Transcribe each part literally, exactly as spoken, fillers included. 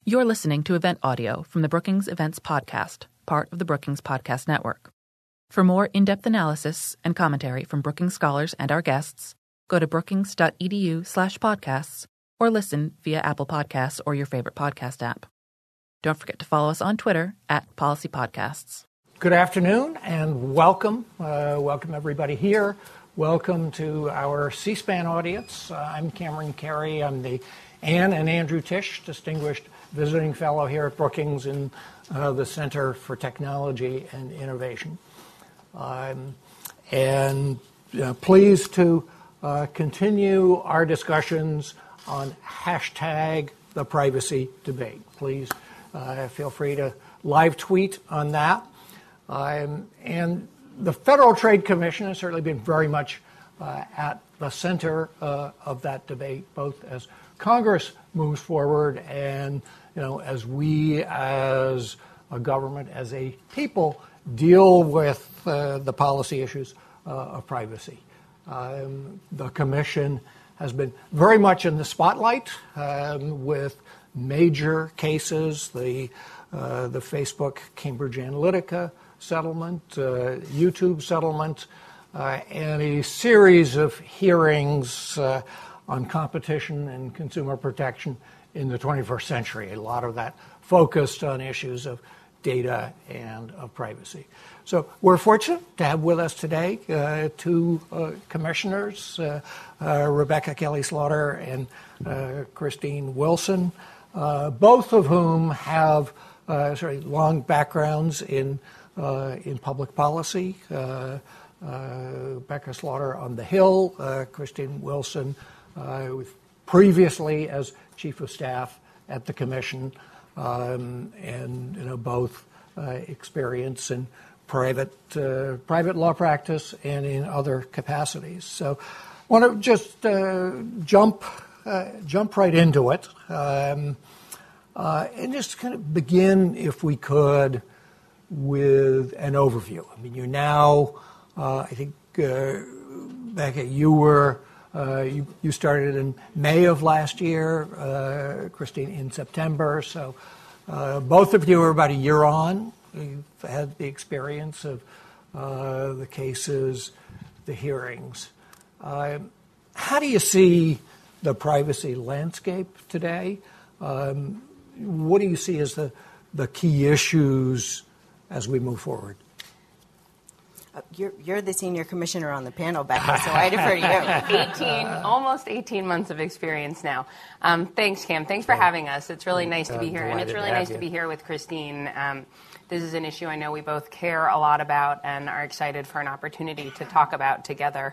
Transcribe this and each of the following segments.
You're listening to event audio from the Brookings Events Podcast, part of the Brookings Podcast Network. For more in-depth analysis and commentary from Brookings scholars and our guests, go to brookings.edu slash podcasts or listen via Apple Podcasts or your favorite podcast app. Don't forget to follow us on Twitter at Policy Podcasts. Good afternoon and welcome. Uh, welcome everybody here. Welcome to our C-SPAN audience. Uh, I'm Cameron Carey. I'm the Anne and Andrew Tisch Distinguished Visiting Fellow here at Brookings in uh, the Center for Technology and Innovation. Um, and uh, pleased to uh, continue our discussions on hashtag the privacy debate. Please uh, feel free to live tweet on that. Um, and the Federal Trade Commission has certainly been very much uh, at the center uh, of that debate, both as Congress moves forward and, you know, as we as a government, as a people, deal with uh, the policy issues uh, of privacy. Um, the Commission has been very much in the spotlight um, with major cases, the uh, the Facebook Cambridge Analytica settlement, uh, YouTube settlement, uh, and a series of hearings uh, on competition and consumer protection in the twenty-first century. A lot of that focused on issues of data and of privacy. So we're fortunate to have with us today uh, two uh, commissioners, uh, uh, Rebecca Kelly Slaughter and uh, Christine Wilson, uh, both of whom have uh, sort of long backgrounds in uh, in public policy. Uh, uh, Rebecca Slaughter on the Hill, uh, Christine Wilson uh, with previously as chief of staff at the commission, um, and you know both uh, experience in private uh, private law practice and in other capacities. So, I want to just uh, jump uh, jump right into it, um, uh, and just kind of begin, if we could, with an overview. I mean, you're now, uh, I think, uh, Becca, you were. Uh, you, you started in May of last year, uh, Christine in September, so uh, both of you are about a year on. You've had the experience of uh, the cases, the hearings. Uh, how do you see the privacy landscape today? Um, what do you see as the, the key issues as we move forward? You're, you're the senior commissioner on the panel, Becca, so I defer to you. eighteen, almost eighteen months of experience now. Um, thanks, Cam. Thanks for having us. It's really nice to be here, and it's really nice to be here with Christine. Um, this is an issue I know we both care a lot about and are excited for an opportunity to talk about together.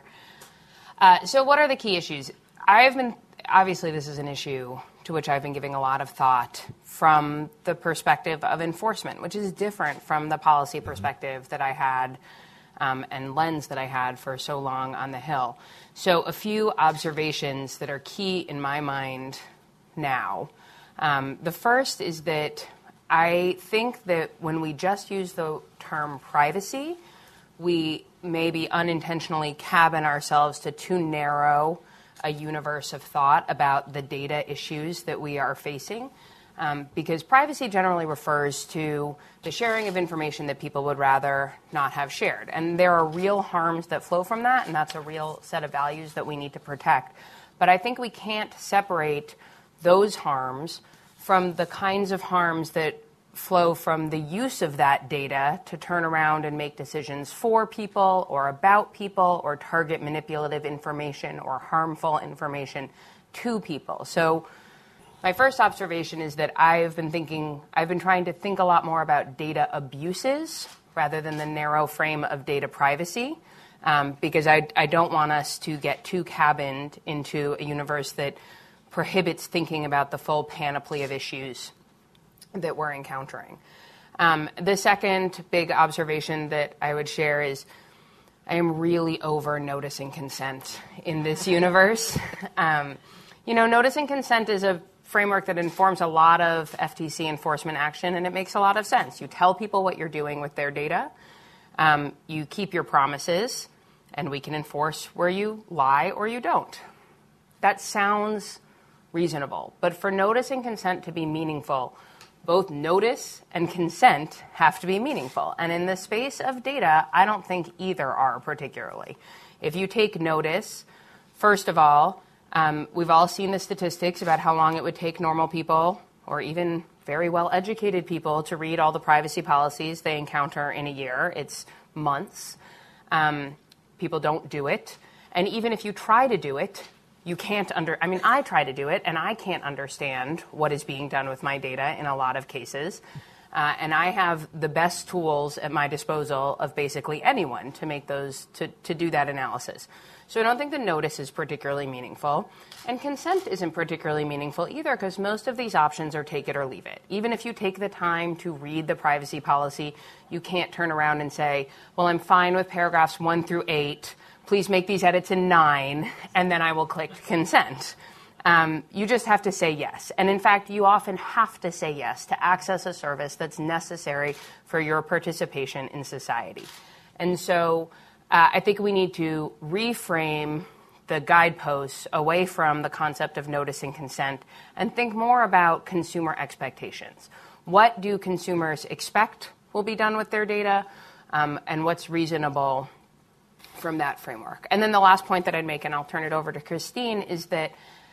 Uh, so what are the key issues? I've been, obviously this is an issue to which I've been giving a lot of thought from the perspective of enforcement, which is different from the policy perspective that I had Um, and lens that I had for so long on the Hill. So a few observations that are key in my mind now. Um, the first is that I think that when we just use the term privacy, we maybe unintentionally cabin ourselves to too narrow a universe of thought about the data issues that we are facing. Um, because privacy generally refers to the sharing of information that people would rather not have shared. And there are real harms that flow from that, and that's a real set of values that we need to protect. But I think we can't separate those harms from the kinds of harms that flow from the use of that data to turn around and make decisions for people or about people or target manipulative information or harmful information to people. So my first observation is that I've been thinking, I've been trying to think a lot more about data abuses rather than the narrow frame of data privacy, um, because I, I don't want us to get too cabined into a universe that prohibits thinking about the full panoply of issues that we're encountering. Um, the second big observation that I would share is I am really over noticing consent in this universe. Um, you know, noticing consent is a framework that informs a lot of F T C enforcement action, and it makes a lot of sense. You tell people what you're doing with their data. Um, you keep your promises, and we can enforce where you lie or you don't. That sounds reasonable. But for notice and consent to be meaningful, both notice and consent have to be meaningful. And in the space of data, I don't think either are particularly. If you take notice, first of all, um, we've all seen the statistics about how long it would take normal people or even very well-educated people to read all the privacy policies they encounter in a year. It's months. Um, people don't do it. And even if you try to do it, you can't under, I mean, I try to do it, and I can't understand what is being done with my data in a lot of cases. Uh, and I have the best tools at my disposal of basically anyone to make those, to, to do that analysis. So I don't think the notice is particularly meaningful. And consent isn't particularly meaningful either, because most of these options are take it or leave it. Even if you take the time to read the privacy policy, you can't turn around and say, well, I'm fine with paragraphs one through eight. Please make these edits in nine, and then I will click consent. Um, you just have to say yes. And in fact, you often have to say yes to access a service that's necessary for your participation in society. And so uh, I think we need to reframe the guideposts away from the concept of notice and consent and think more about consumer expectations. What do consumers expect will be done with their data, um, and what's reasonable from that framework? And then the last point that I'd make, and I'll turn it over to Christine, is that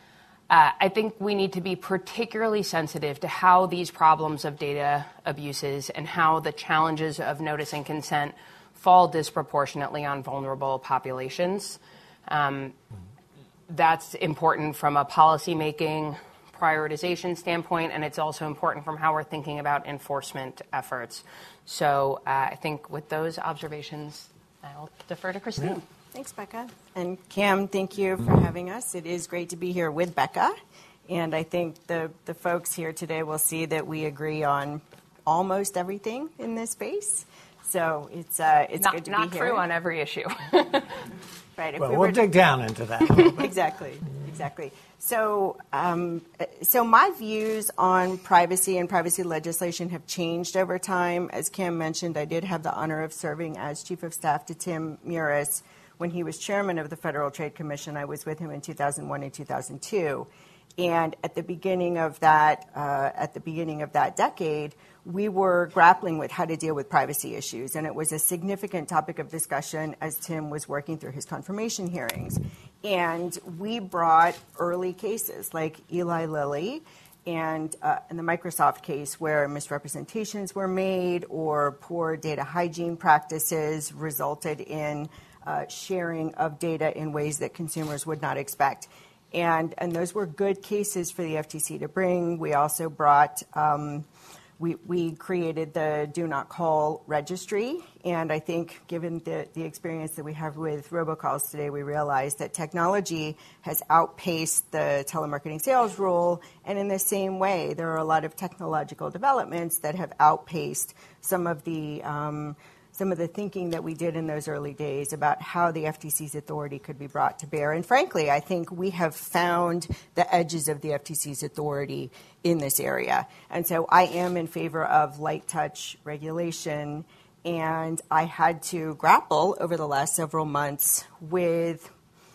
uh, I think we need to be particularly sensitive to how these problems of data abuses and how the challenges of notice and consent fall disproportionately on vulnerable populations. Um, that's important from a policymaking prioritization standpoint, and it's also important from how we're thinking about enforcement efforts. So uh, I think with those observations, I'll defer to Christine. Yeah. Thanks, Becca. And Cam, thank you for having us. It is great to be here with Becca. And I think the, the folks here today will see that we agree on almost everything in this space. So it's uh, it's not, good to not be here. Not true on every issue. Right. If well, we we'll were dig to... down into that. Exactly. Exactly. So, um, so my views on privacy and privacy legislation have changed over time. As Cam mentioned, I did have the honor of serving as Chief of Staff to Tim Muris when he was Chairman of the Federal Trade Commission. I was with him in two thousand one and two thousand two, and at the beginning of that, uh, at the beginning of that decade, we were grappling with how to deal with privacy issues, and it was a significant topic of discussion as Tim was working through his confirmation hearings. And we brought early cases like Eli Lilly and, uh, and the Microsoft case where misrepresentations were made or poor data hygiene practices resulted in uh, sharing of data in ways that consumers would not expect. And, and those were good cases for the F T C to bring. We also brought... Um, We, we created the Do Not Call registry, and I think given the, the experience that we have with robocalls today, we realize that technology has outpaced the telemarketing sales rule, and in the same way, there are a lot of technological developments that have outpaced some of the um, some of the thinking that we did in those early days about how the F T C's authority could be brought to bear. And frankly, I think we have found the edges of the F T C's authority in this area. And so I am in favor of light touch regulation, and I had to grapple over the last several months with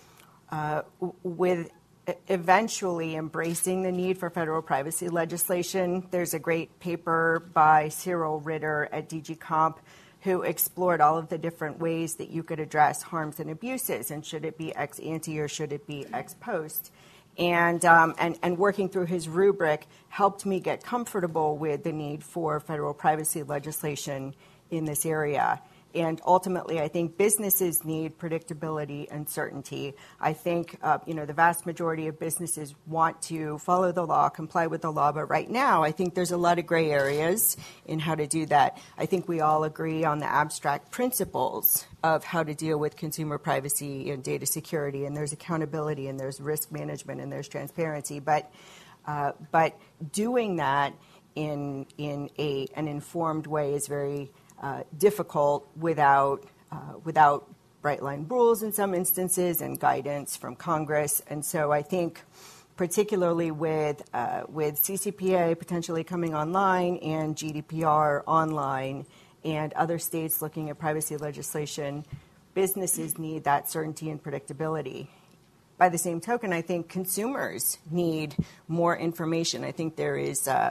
uh, with eventually embracing the need for federal privacy legislation. There's a great paper by Cyril Ritter at D G Comp who explored all of the different ways that you could address harms and abuses, and should it be ex ante or should it be ex post. And, um, and, and working through his rubric helped me get comfortable with the need for federal privacy legislation in this area. And ultimately, I think businesses need predictability and certainty. I think, uh, you know, the vast majority of businesses want to follow the law, comply with the law. But right now, I think there's a lot of gray areas in how to do that. I think we all agree on the abstract principles of how to deal with consumer privacy and data security. And there's accountability, and there's risk management, and there's transparency. But uh, but doing that in in a an informed way is very Uh, difficult without uh, without bright line rules in some instances and guidance from Congress. And so I think particularly with uh, with C C P A potentially coming online and G D P R online and other states looking at privacy legislation, businesses need that certainty and predictability. by the same token, I think consumers need more information. I think there is uh,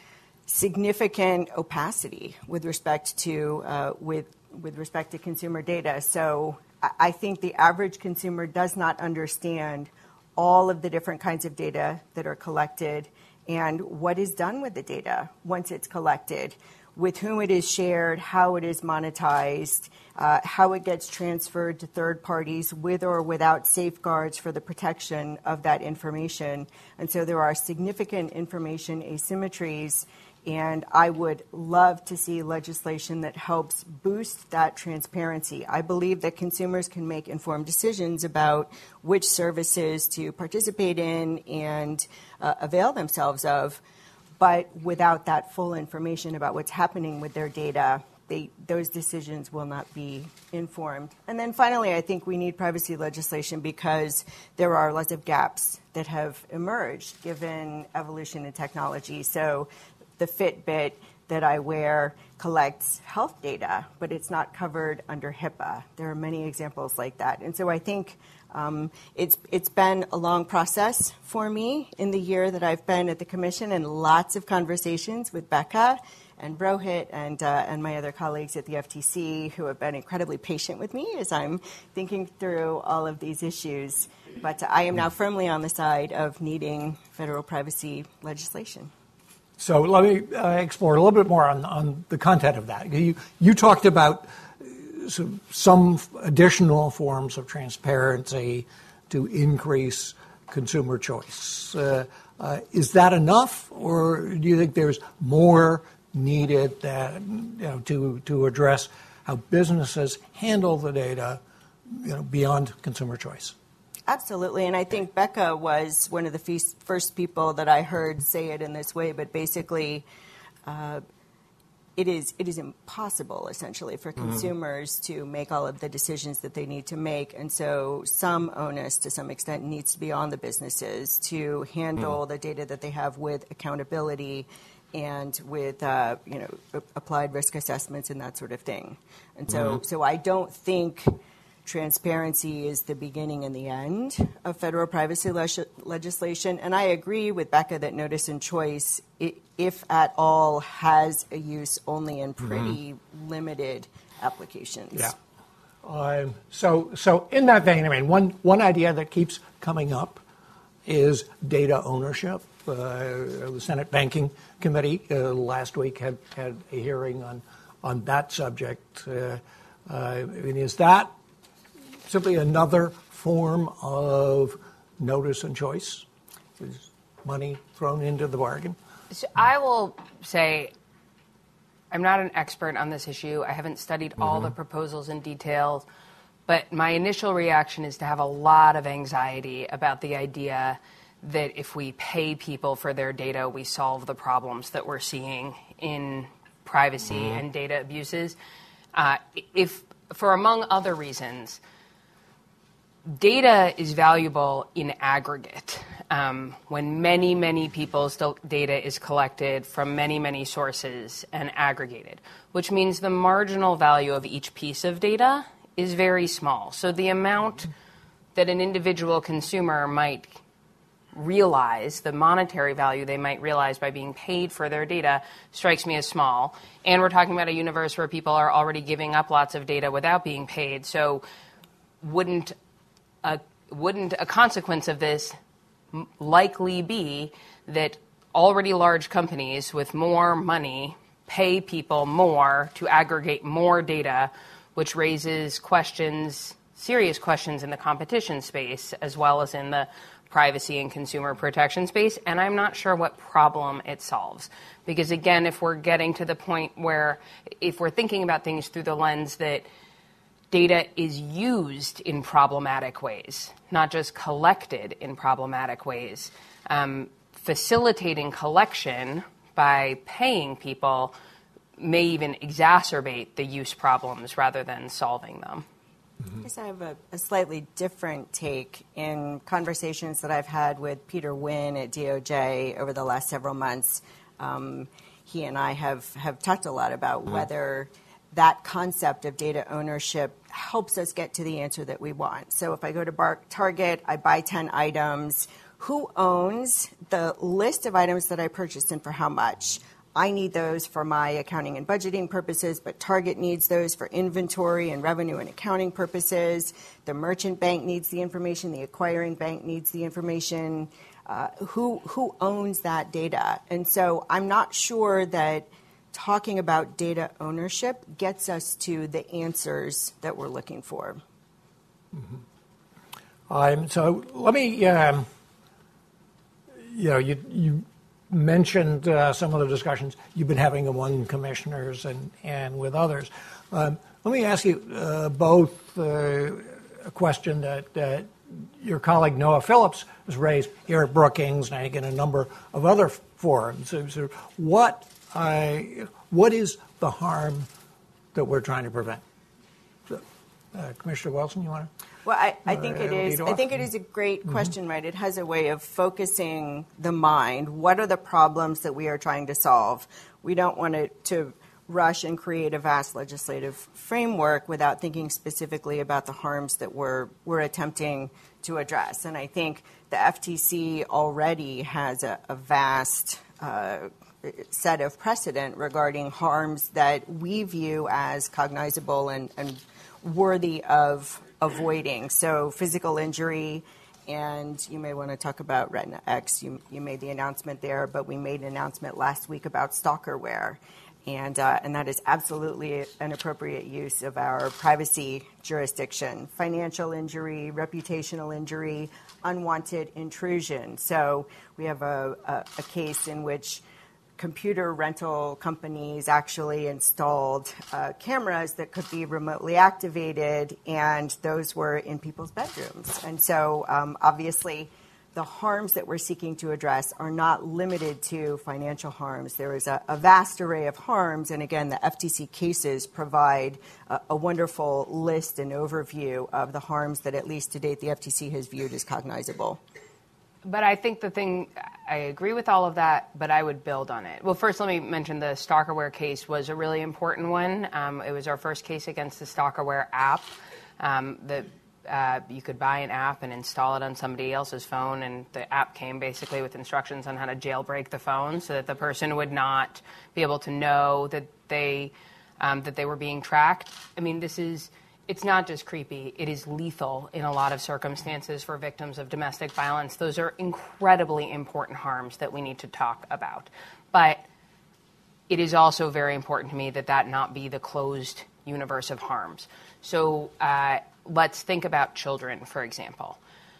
significant opacity with respect to uh, with with respect to consumer data. So I think the average consumer does not understand all of the different kinds of data that are collected and what is done with the data once it's collected, with whom it is shared, how it is monetized, uh, how it gets transferred to third parties with or without safeguards for the protection of that information. And so there are significant information asymmetries, and I would love to see legislation that helps boost that transparency. I believe that consumers can make informed decisions about which services to participate in and uh, avail themselves of, but without that full information about what's happening with their data, they, those decisions will not be informed. And then finally, I think we need privacy legislation because there are lots of gaps that have emerged given evolution in technology. So the Fitbit that I wear collects health data, but it's not covered under HIPAA. There are many examples like that. And so I think um, it's it's been a long process for me in the year that I've been at the Commission, and lots of conversations with Becca and Rohit and, uh, and my other colleagues at the F T C who have been incredibly patient with me as I'm thinking through all of these issues. But I am now firmly on the side of needing federal privacy legislation. So let me uh, explore a little bit more on, on the content of that. You, you talked about some, some additional forms of transparency to increase consumer choice. Uh, uh, is that enough, or do you think there's more needed that, you know, to to address how businesses handle the data, you know, beyond consumer choice? Absolutely, and I think Becca was one of the first people that I heard say it in this way, but basically uh, it is it is impossible, essentially, for consumers mm-hmm. to make all of the decisions that they need to make, and so some onus, to some extent, needs to be on the businesses to handle mm. the data that they have with accountability and with uh, you know applied risk assessments and that sort of thing. And so, mm-hmm. so I don't think transparency is the beginning and the end of federal privacy le- legislation. And I agree with Becca that notice and choice, it, if at all, has a use only in pretty mm-hmm. limited applications. Yeah. Um, so, so in that vein, I mean, one one idea that keeps coming up is data ownership. Uh, the Senate Banking Committee uh, last week had, had a hearing on on that subject. Uh, uh, I mean, is that simply another form of notice and choice? Is money thrown into the bargain? So I will say I'm not an expert on this issue. I haven't studied mm-hmm. all the proposals in detail, but my initial reaction is to have a lot of anxiety about the idea that if we pay people for their data, we solve the problems that we're seeing in privacy mm-hmm. and data abuses. Uh, if, for among other reasons, data is valuable in aggregate. Um, when many, many people's data is collected from many, many sources and aggregated, which means the marginal value of each piece of data is very small. So the amount that an individual consumer might realize, the monetary value they might realize by being paid for their data, strikes me as small. And we're talking about a universe where people are already giving up lots of data without being paid. So wouldn't a, wouldn't a consequence of this likely be that already large companies with more money pay people more to aggregate more data, which raises questions, serious questions in the competition space as well as in the privacy and consumer protection space, and I'm not sure what problem it solves. Because again, if we're getting to the point where, if we're thinking about things through the lens that data is used in problematic ways, not just collected in problematic ways, um, facilitating collection by paying people may even exacerbate the use problems rather than solving them. I guess I have a, a slightly different take in conversations that I've had with Peter Wynn at D O J over the last several months. Um, he and I have, have talked a lot about whether that concept of data ownership helps us get to the answer that we want. So if I go to Bar- Target, I buy ten items. Who owns the list of items that I purchased and for how much? I need those for my accounting and budgeting purposes, but Target needs those for inventory and revenue and accounting purposes. The merchant bank needs the information. The acquiring bank needs the information. Uh, who who owns that data? And so I'm not sure that talking about data ownership gets us to the answers that we're looking for. Mm-hmm. Um, so let me, um, you know, you, you mentioned uh, some of the discussions you've been having among commissioners and, and with others. Um, let me ask you uh, both uh, a question that, that your colleague Noah Phillips has raised here at Brookings and I think in a number of other forums. So, so what I, what is the harm that we're trying to prevent? So, uh, Commissioner Wilson, you want to? Well, I, I think it is. I think it is a great question, mm-hmm. right? It has a way of focusing the mind. What are the problems that we are trying to solve? We don't want to, to rush and create a vast legislative framework without thinking specifically about the harms that we're we're attempting to address. And I think the F T C already has a, a vast uh, set of precedent regarding harms that we view as cognizable and, and worthy of avoiding. So physical injury, and you may want to talk about Retina X. You, you made the announcement there, but we made an announcement last week about stalkerware. And, uh, and that is absolutely an appropriate use of our privacy jurisdiction. Financial injury, reputational injury, unwanted intrusion. So we have a, a, a case in which computer rental companies actually installed uh, cameras that could be remotely activated, and those were in people's bedrooms. And so um, obviously the harms that we're seeking to address are not limited to financial harms. There is a, a vast array of harms, and again, the F T C cases provide a, a wonderful list and overview of the harms that at least to date the F T C has viewed as cognizable. But I think the thing, I agree with all of that, but I would build on it. Well, first, let me mention the Stalkerware case was a really important one. Um, it was our first case against the Stalkerware app. Um, the, uh, you could buy an app and install it on somebody else's phone, and the app came basically with instructions on how to jailbreak the phone so that the person would not be able to know that they, um, that they were being tracked. I mean, this is... It's not just creepy. It is lethal in a lot of circumstances for victims of domestic violence. Those are incredibly important harms that we need to talk about. But it is also very important to me that that not be the closed universe of harms. So uh, let's think about children, for example.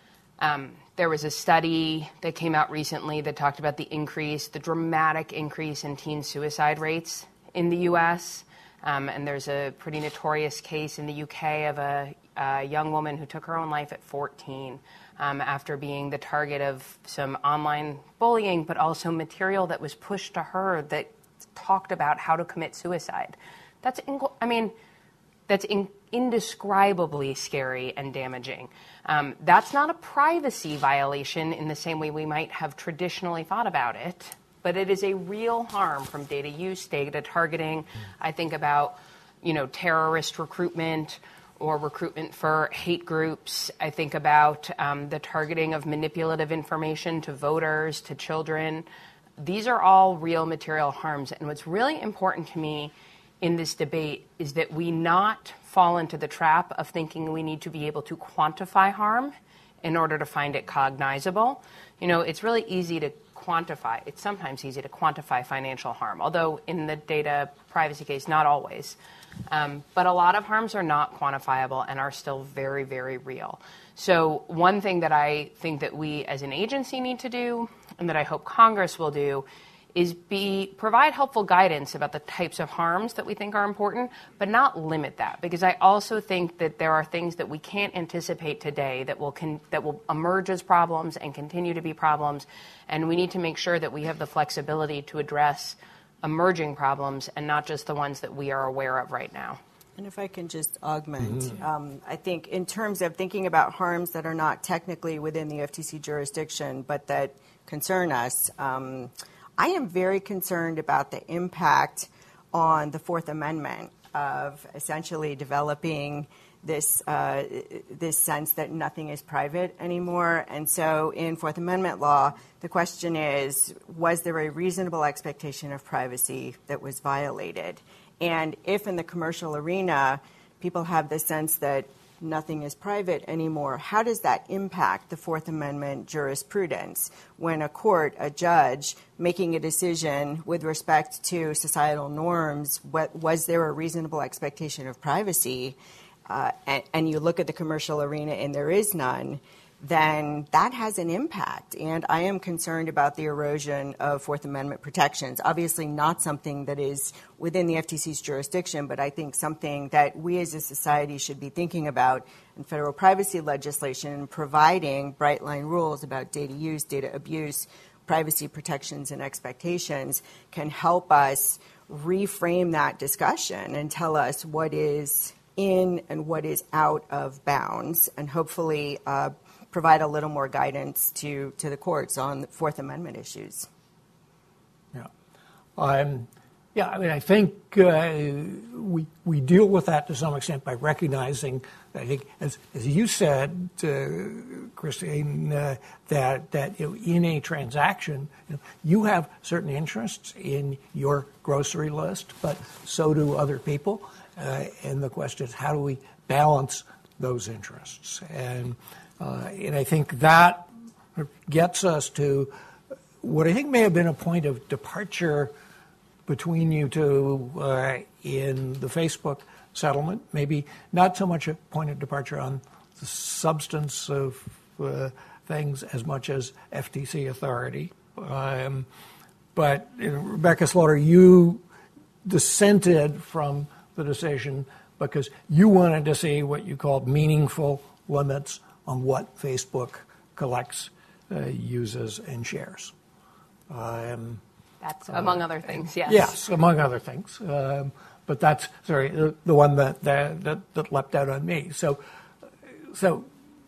Um, there was a study that came out recently that talked about the increase, the dramatic increase in teen suicide rates in the U S Um, and there's a pretty notorious case in the U K of a, a young woman who took her own life at fourteen um, after being the target of some online bullying, but also material that was pushed to her that talked about how to commit suicide. That's, inc- I mean, that's in- indescribably scary and damaging. Um, that's not a privacy violation in the same way we might have traditionally thought about it. But it is a real harm from data use, data targeting. I think about, you know, terrorist recruitment or recruitment for hate groups. I think about um, the targeting of manipulative information to voters, to children. These are all real material harms. And what's really important to me in this debate is that we not fall into the trap of thinking we need to be able to quantify harm in order to find it cognizable. You know, it's really easy to quantify. It's sometimes easy to quantify financial harm, although in the data privacy case, not always. Um, but a lot of harms are not quantifiable and are still very, very real. So one thing that I think that we as an agency need to do, and that I hope Congress will do, is be provide helpful guidance about the types of harms that we think are important, but not limit that. Because I also think that there are things that we can't anticipate today that will con- that will emerge as problems and continue to be problems, and we need to make sure that we have the flexibility to address emerging problems and not just the ones that we are aware of right now. And if I can just augment, mm-hmm. um, I think in terms of thinking about harms that are not technically within the F T C jurisdiction, but that concern us, um, I am very concerned about the impact on the Fourth Amendment of essentially developing this uh, this sense that nothing is private anymore. And so in Fourth Amendment law, the question is, was there a reasonable expectation of privacy that was violated? And if in the commercial arena, people have the sense that nothing is private anymore, how does that impact the Fourth Amendment jurisprudence when a court, a judge, making a decision with respect to societal norms, what, was there a reasonable expectation of privacy, uh, and, and you look at the commercial arena and there is none, then that has an impact. And I am concerned about the erosion of Fourth Amendment protections. Obviously not something that is within the F T C's jurisdiction, but I think something that we as a society should be thinking about in federal privacy legislation, providing bright line rules about data use, data abuse, privacy protections and expectations can help us reframe that discussion and tell us what is in and what is out of bounds, and hopefully uh, provide a little more guidance to, to the courts on Fourth Amendment issues. Yeah. Um, yeah, I mean, I think uh, we we deal with that to some extent by recognizing, I think, as, as you said, uh, Christine, uh, that, that you know, in a transaction, you know, you have certain interests in your grocery list, but so do other people. Uh, and the question is, how do we balance those interests? And Uh, and I think that gets us to what I think may have been a point of departure between you two uh, in the Facebook settlement. Maybe not so much a point of departure on the substance of uh, things as much as F T C authority. Um, but you know, Rebecca Slaughter, you dissented from the decision because you wanted to see what you called meaningful limits on what Facebook collects, uh, uses, and shares. Um, that's among uh, other things, yes. Yes, among other things. Um, but that's, sorry, the, the one that, that, that, that leapt out on me. So, so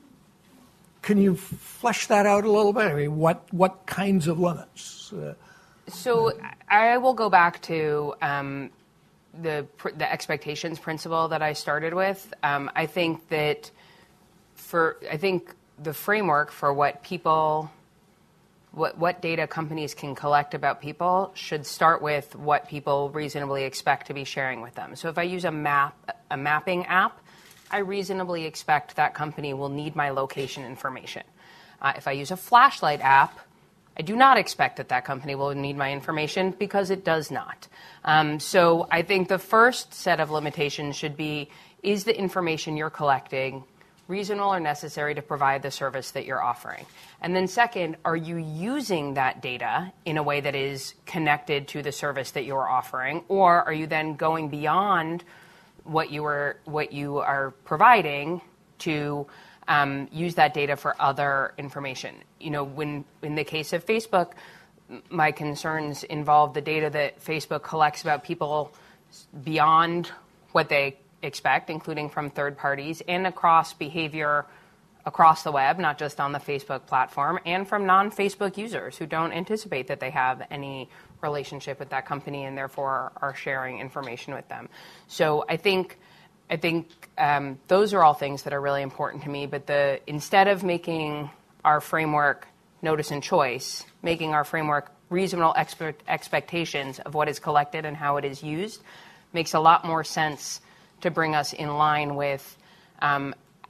can you flesh that out a little bit? I mean, what, what kinds of limits? Uh, so I will go back to um, the, the expectations principle that I started with. Um, I think that For, I think the framework for what people, what, what data companies can collect about people should start with what people reasonably expect to be sharing with them. So if I use a map, a mapping app, I reasonably expect that company will need my location information. Uh, if I use a flashlight app, I do not expect that that company will need my information because it does not. Um, so I think the first set of limitations should be, is the information you're collecting reasonable or necessary to provide the service that you're offering? And then second, are you using that data in a way that is connected to the service that you're offering? Or are you then going beyond what you are, what you are providing to um, use that data for other information? You know, when in the case of Facebook, my concerns involve the data that Facebook collects about people beyond what they expect, including from third parties and across behavior across the web, not just on the Facebook platform, and from non-Facebook users who don't anticipate that they have any relationship with that company and therefore are sharing information with them. So I think I think um, those are all things that are really important to me. But the instead of making our framework notice and choice, making our framework reasonable expert expectations of what is collected and how it is used makes a lot more sense to bring us in line with um,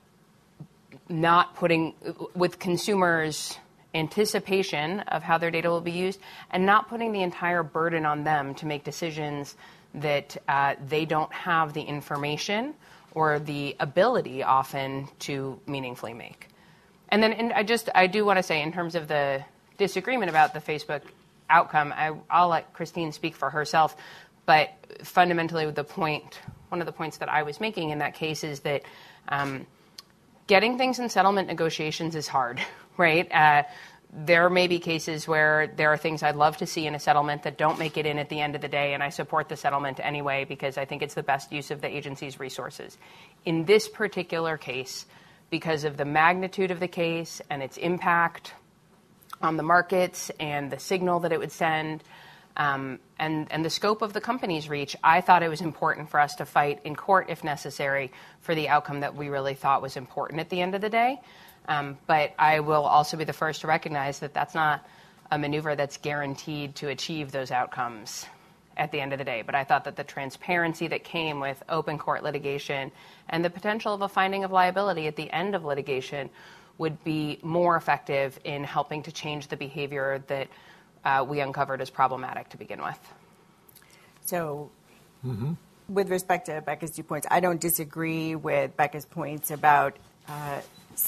not putting, with consumers' anticipation of how their data will be used, and not putting the entire burden on them to make decisions that uh, they don't have the information or the ability often to meaningfully make. And then and I just, I do want to say in terms of the disagreement about the Facebook outcome, I, I'll let Christine speak for herself, but fundamentally the point, one of the points that I was making in that case is that um, getting things in settlement negotiations is hard, right? Uh, there may be cases where there are things I'd love to see in a settlement that don't make it in at the end of the day, and I support the settlement anyway because I think it's the best use of the agency's resources. In this particular case, because of the magnitude of the case and its impact on the markets and the signal that it would send, um, and, and the scope of the company's reach, I thought it was important for us to fight in court, if necessary, for the outcome that we really thought was important at the end of the day. Um, but I will also be the first to recognize that that's not a maneuver that's guaranteed to achieve those outcomes at the end of the day. But I thought that the transparency that came with open court litigation and the potential of a finding of liability at the end of litigation would be more effective in helping to change the behavior that uh, we uncovered as problematic to begin with. So mm-hmm. with respect to Becca's two points, I don't disagree with Becca's points about uh,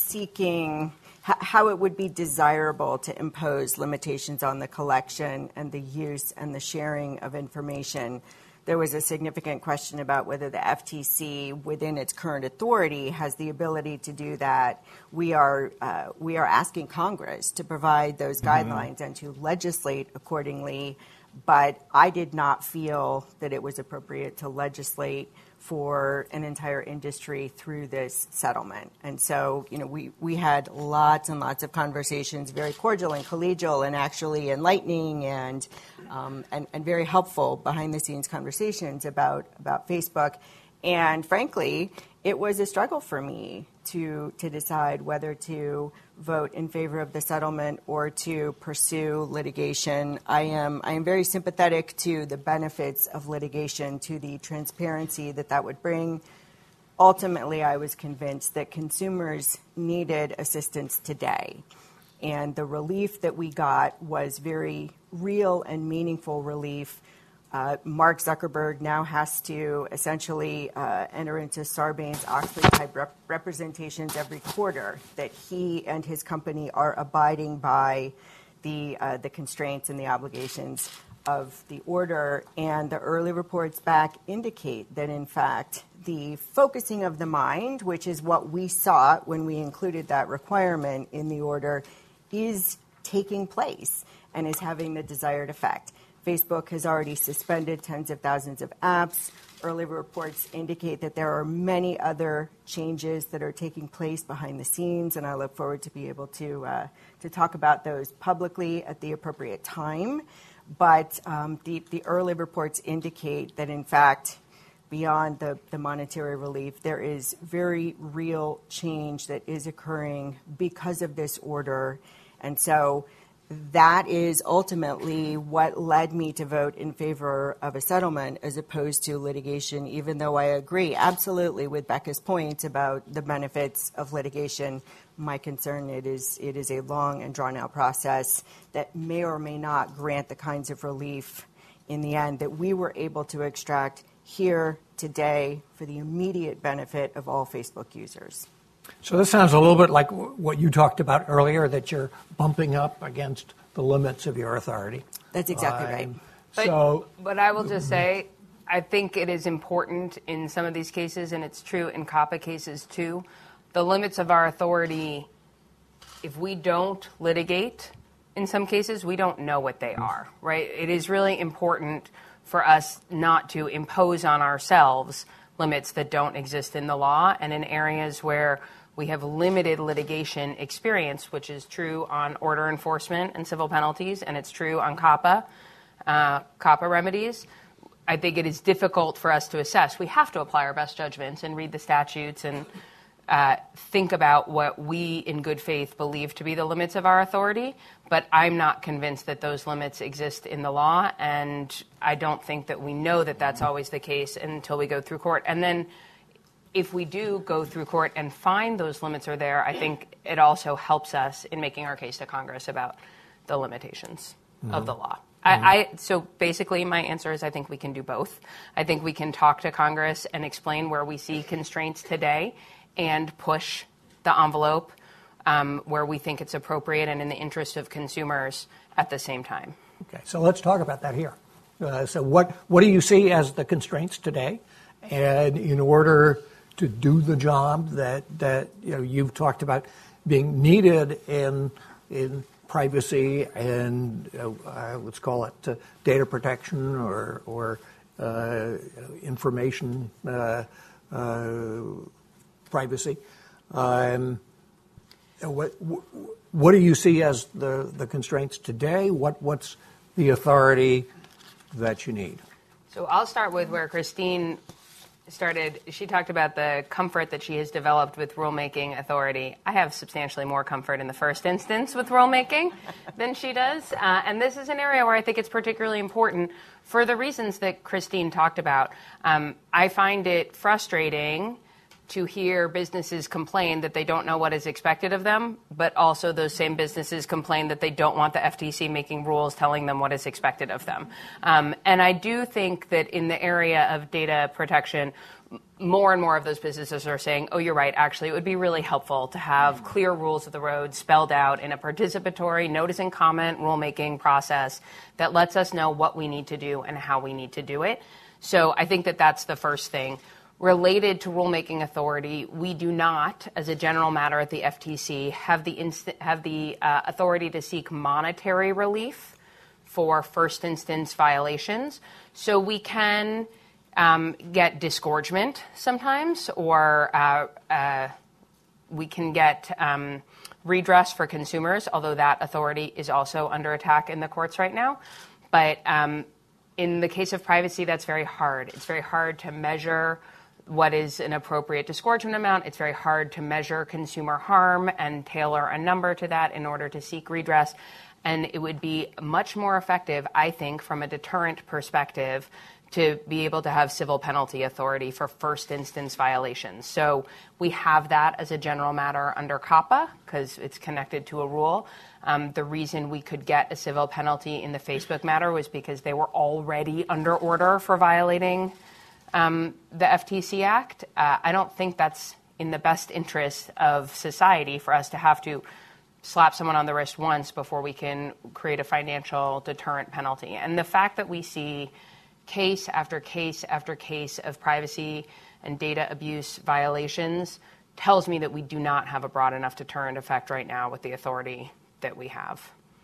seeking how it would be desirable to impose limitations on the collection and the use and the sharing of information. There was a significant question about whether the F T C, within its current authority, has the ability to do that. We are uh, we are asking Congress to provide those mm-hmm. guidelines and to legislate accordingly. But I did not feel that it was appropriate to legislate for an entire industry through this settlement. And so, you know, we, we had lots and lots of conversations, very cordial and collegial and actually enlightening and um, and, and very helpful behind-the-scenes conversations about, about Facebook. And frankly, it was a struggle for me to to decide whether to vote in favor of the settlement or to pursue litigation. I am I am very sympathetic to the benefits of litigation, to the transparency that that would bring. Ultimately, I was convinced that consumers needed assistance today. And the relief that we got was very real and meaningful relief. Uh, Mark Zuckerberg now has to essentially uh, enter into Sarbanes-Oxley-type rep- representations every quarter that he and his company are abiding by the uh, the constraints and the obligations of the order. And the early reports back indicate that, in fact, the focusing of the mind, which is what we sought when we included that requirement in the order, is taking place and is having the desired effect. Facebook has already suspended tens of thousands of apps. Early reports indicate that there are many other changes that are taking place behind the scenes, and I look forward to be able to uh, to talk about those publicly at the appropriate time. But um, the, the early reports indicate that, in fact, beyond the, the monetary relief, there is very real change that is occurring because of this order. And so that is ultimately what led me to vote in favor of a settlement as opposed to litigation, even though I agree absolutely with Becca's point about the benefits of litigation. My concern it is it is a long and drawn-out process that may or may not grant the kinds of relief in the end that we were able to extract here today for the immediate benefit of all Facebook users. So this sounds a little bit like what you talked about earlier, that you're bumping up against the limits of your authority. That's exactly um, right. But, so, but I will just say, I think it is important in some of these cases, and it's true in COPPA cases too, the limits of our authority, if we don't litigate, in some cases, we don't know what they are, right? It is really important for us not to impose on ourselves limits that don't exist in the law, and in areas where we have limited litigation experience, which is true on order enforcement and civil penalties, and it's true on COPPA, uh, COPPA remedies. I think it is difficult for us to assess. We have to apply our best judgments and read the statutes and uh, think about what we, in good faith, believe to be the limits of our authority. But I'm not convinced that those limits exist in the law, and I don't think that we know that that's always the case until we go through court. And then if we do go through court and find those limits are there, I think it also helps us in making our case to Congress about the limitations mm-hmm. of the law. Mm-hmm. I, I, so basically my answer is I think we can do both. I think we can talk to Congress and explain where we see constraints today and push the envelope um, where we think it's appropriate and in the interest of consumers at the same time. Okay, so let's talk about that here. Uh, so what, what do you see as the constraints today? And in order to do the job that, that you know, you've talked about being needed in in privacy and uh, let's call it uh, data protection or or uh, information uh, uh, privacy, um, what what do you see as the, the constraints today? What what's the authority that you need? So I'll start with where Christine started. She talked about the comfort that she has developed with rulemaking authority. I have substantially more comfort in the first instance with rulemaking than she does. Uh, and this is an area where I think it's particularly important for the reasons that Christine talked about. Um, I find it frustrating to hear businesses complain that they don't know what is expected of them, but also those same businesses complain that they don't want the F T C making rules telling them what is expected of them. Um, and I do think that in the area of data protection, more and more of those businesses are saying, oh, you're right, actually, it would be really helpful to have clear rules of the road spelled out in a participatory notice and comment rulemaking process that lets us know what we need to do and how we need to do it. So I think that that's the first thing. Related to rulemaking authority, we do not, as a general matter at the F T C, have the inst- have the uh, authority to seek monetary relief for first instance violations. So we can um, get disgorgement sometimes, or uh, uh, we can get um, redress for consumers, although that authority is also under attack in the courts right now. But um, in the case of privacy, that's very hard. It's very hard to measure what is an appropriate disgorgement amount. It's very hard to measure consumer harm and tailor a number to that in order to seek redress. And it would be much more effective, I think, from a deterrent perspective, to be able to have civil penalty authority for first instance violations. So we have that as a general matter under COPPA because it's connected to a rule. Um, the reason we could get a civil penalty in the Facebook matter was because they were already under order for violating Um, the F T C Act. Uh, I don't think that's in the best interest of society for us to have to slap someone on the wrist once before we can create a financial deterrent penalty. And the fact that we see case after case after case of privacy and data abuse violations tells me that we do not have a broad enough deterrent effect right now with the authority that we have.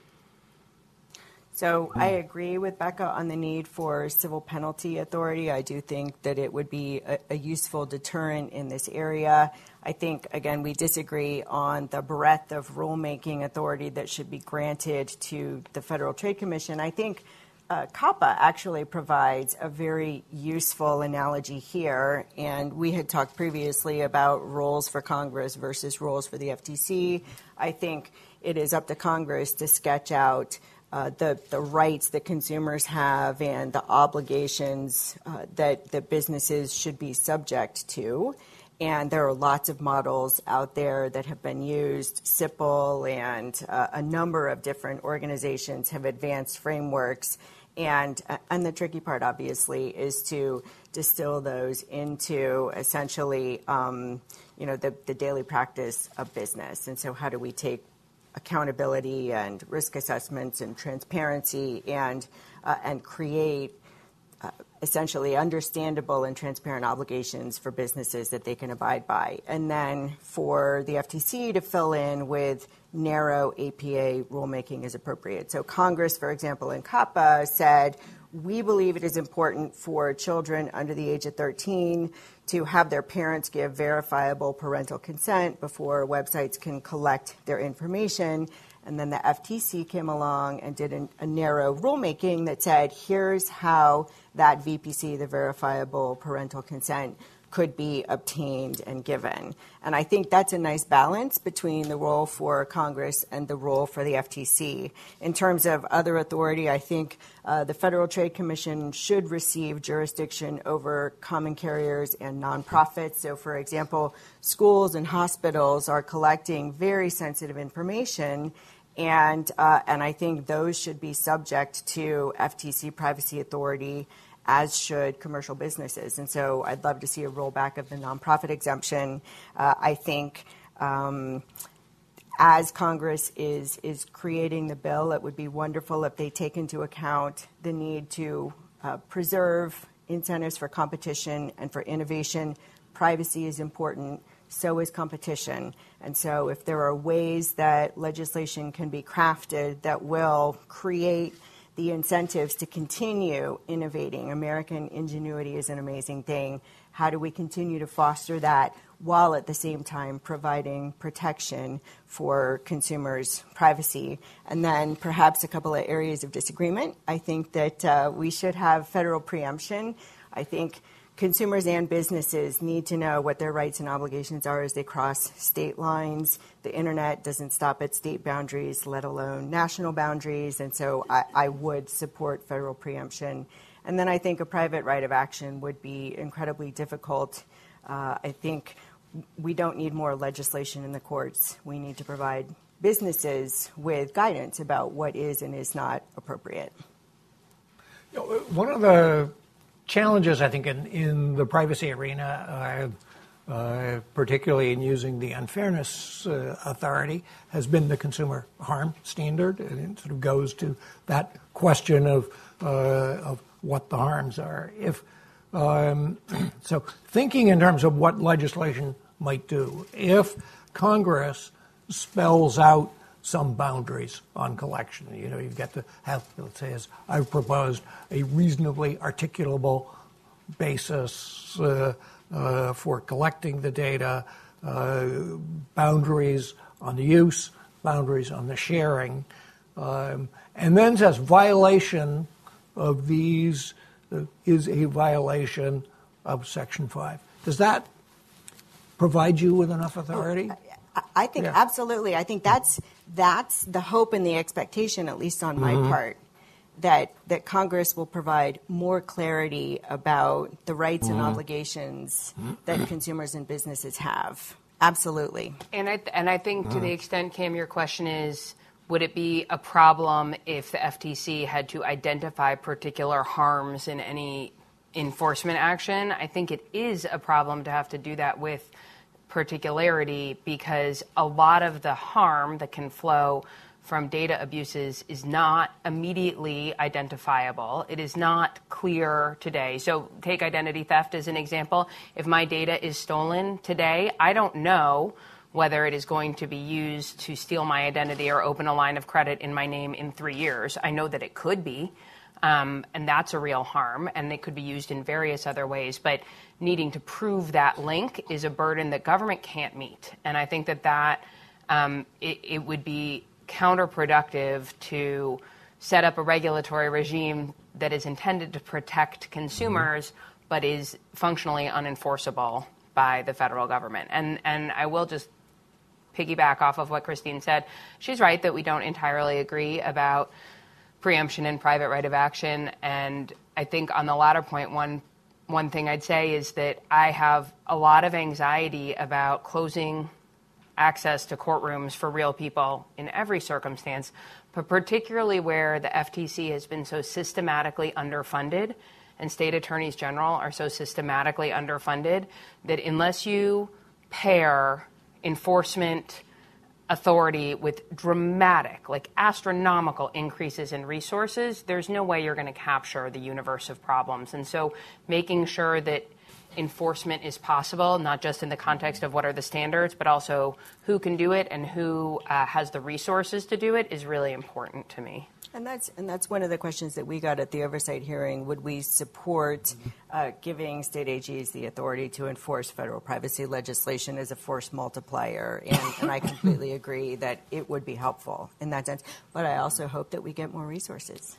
So I agree with Becca on the need for civil penalty authority. I do think that it would be a, a useful deterrent in this area. I think, again, we disagree on the breadth of rulemaking authority that should be granted to the Federal Trade Commission. I think uh, COPPA actually provides a very useful analogy here. And we had talked previously about roles for Congress versus roles for the F T C. I think it is up to Congress to sketch out Uh, the, the rights that consumers have and the obligations uh, that, that businesses should be subject to. And there are lots of models out there that have been used. S I P L and uh, a number of different organizations have advanced frameworks. And, uh, and the tricky part, obviously, is to distill those into essentially, um, you know, the, the daily practice of business. And so how do we take accountability and risk assessments and transparency and uh, and create uh, essentially understandable and transparent obligations for businesses that they can abide by. And then for the F T C to fill in with narrow A P A rulemaking as appropriate. So Congress, for example, in COPPA said, we believe it is important for children under the age of thirteen to have their parents give verifiable parental consent before websites can collect their information. And then the F T C came along and did an, a narrow rulemaking that said, here's how that V P C, the verifiable parental consent, could be obtained and given. And I think that's a nice balance between the role for Congress and the role for the F T C. In terms of other authority, I think uh, the Federal Trade Commission should receive jurisdiction over common carriers and nonprofits. So, for example, schools and hospitals are collecting very sensitive information, and uh, and I think those should be subject to F T C privacy authority, as should commercial businesses. And so I'd love to see a rollback of the nonprofit exemption. Uh, I think um, as Congress is is creating the bill, it would be wonderful if they take into account the need to uh, preserve incentives for competition and for innovation. Privacy is important. So is competition. And so if there are ways that legislation can be crafted that will create the incentives to continue innovating. American ingenuity is an amazing thing. How do we continue to foster that while at the same time providing protection for consumers' privacy? And then perhaps a couple of areas of disagreement. I think that uh, we should have federal preemption. I think consumers and businesses need to know what their rights and obligations are as they cross state lines. The internet doesn't stop at state boundaries, let alone national boundaries. And so I, I would support federal preemption. And then I think a private right of action would be incredibly difficult. Uh, I think we don't need more legislation in the courts. We need to provide businesses with guidance about what is and is not appropriate. You know, one of the challenges, I think, in, in the privacy arena, uh, uh, particularly in using the unfairness uh, authority, has been the consumer harm standard. And it sort of goes to that question of uh, of what the harms are. If um, so, thinking in terms of what legislation might do, if Congress spells out some boundaries on collection. You know, you've got to have, let's say, as I've proposed, a reasonably articulable basis uh, uh, for collecting the data, uh, boundaries on the use, boundaries on the sharing, um, and then says violation of these uh, is a violation of Section five. Does that provide you with enough authority? I think yeah. absolutely. I think that's that's the hope and the expectation, at least on my mm-hmm. part, that that Congress will provide more clarity about the rights mm-hmm. and obligations mm-hmm. that consumers and businesses have. Absolutely. And I and I think mm-hmm. to the extent, Cam, your question is, would it be a problem if the F T C had to identify particular harms in any enforcement action? I think it is a problem to have to do that with particularity, because a lot of the harm that can flow from data abuses is not immediately identifiable. It is not clear today. So take identity theft as an example. If my data is stolen today, I don't know whether it is going to be used to steal my identity or open a line of credit in my name in three years. I know that it could be. Um, and that's a real harm, and it could be used in various other ways. But needing to prove that link is a burden that government can't meet. And I think that that um, it, it would be counterproductive to set up a regulatory regime that is intended to protect consumers, mm-hmm. but is functionally unenforceable by the federal government. And and I will just piggyback off of what Christine said. She's right that we don't entirely agree about preemption and private right of action. And I think on the latter point, one one thing I'd say is that I have a lot of anxiety about closing access to courtrooms for real people in every circumstance, but particularly where the F T C has been so systematically underfunded and state attorneys general are so systematically underfunded that unless you pair enforcement authority with dramatic, like astronomical increases in resources, there's no way you're going to capture the universe of problems. And so making sure that enforcement is possible, not just in the context of what are the standards, but also who can do it and who uh, has the resources to do it is really important to me. And that's and that's one of the questions that we got at the oversight hearing. Would we support uh, giving state A Gs the authority to enforce federal privacy legislation as a force multiplier? And, and I completely agree that it would be helpful in that sense. But I also hope that we get more resources.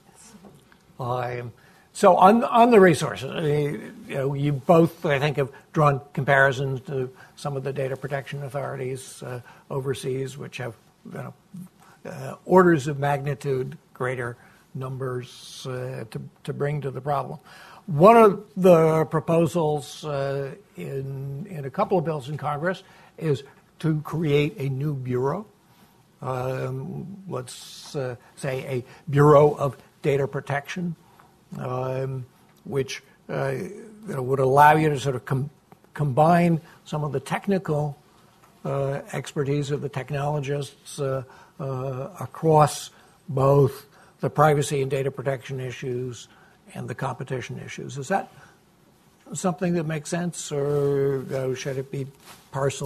Um, so on on the resources, I mean, you know, you both, I think, have drawn comparisons to some of the data protection authorities uh, overseas, which have, you know, uh, orders of magnitude greater numbers uh, to, to bring to the problem. One of the proposals uh, in, in a couple of bills in Congress is to create a new bureau, um, let's uh, say a Bureau of Data Protection, um, which uh, you know, would allow you to sort of com- combine some of the technical uh, expertise of the technologists uh, uh, across both the privacy and data protection issues and the competition issues. Is that something that makes sense, or uh, should it be parceled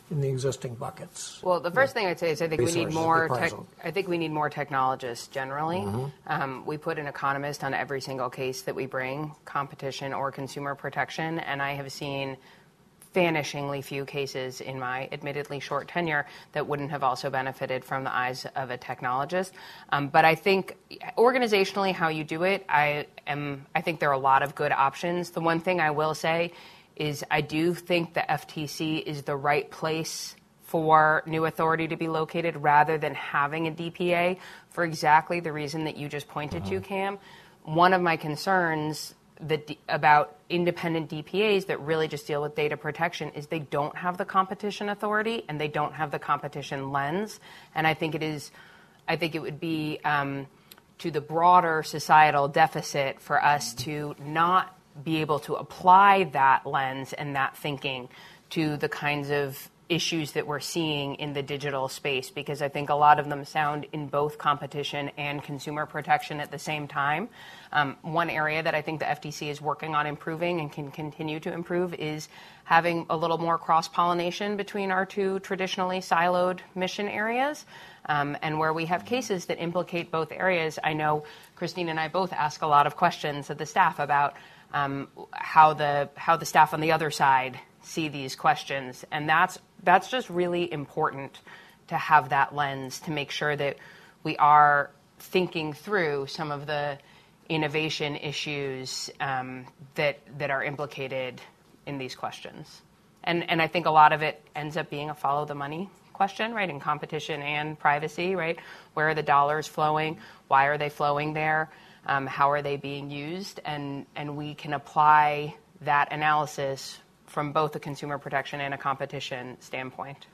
in the existing buckets? Well, the first thing I'd say is I think we need more. Tech, present. I think we need more technologists generally. Mm-hmm. Um, we put an economist on every single case that we bring, competition or consumer protection, and I have seen vanishingly few cases in my admittedly short tenure that wouldn't have also benefited from the eyes of a technologist. Um, but I think organizationally, how you do it, I am. I think there are a lot of good options. The one thing I will say is I do think the F T C is the right place for new authority to be located rather than having a D P A for exactly the reason that you just pointed uh-huh. to, Cam. One of my concerns that about independent D P As that really just deal with data protection is they don't have the competition authority and they don't have the competition lens. And I think it is, I think it would be um, to the broader societal deficit for us to not be able to apply that lens and that thinking to the kinds of issues that we're seeing in the digital space, because I think a lot of them sound in both competition and consumer protection at the same time. Um, one area that I think the F T C is working on improving and can continue to improve is having a little more cross-pollination between our two traditionally siloed mission areas. Um, and where we have cases that implicate both areas, I know Christine and I both ask a lot of questions of the staff about um, how the how the staff on the other side see these questions. And that's that's just really important to have that lens to make sure that we are thinking through some of the innovation issues um, that that are implicated in these questions. And and I think a lot of it ends up being a follow the money question, right, in competition and privacy, right? Where are the dollars flowing? Why are they flowing there? Um, how are they being used? And and we can apply that analysis from both a consumer protection and a competition standpoint.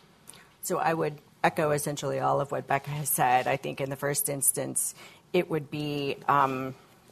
So I would echo essentially all of what Becca has said. I think in the first instance, it would be um,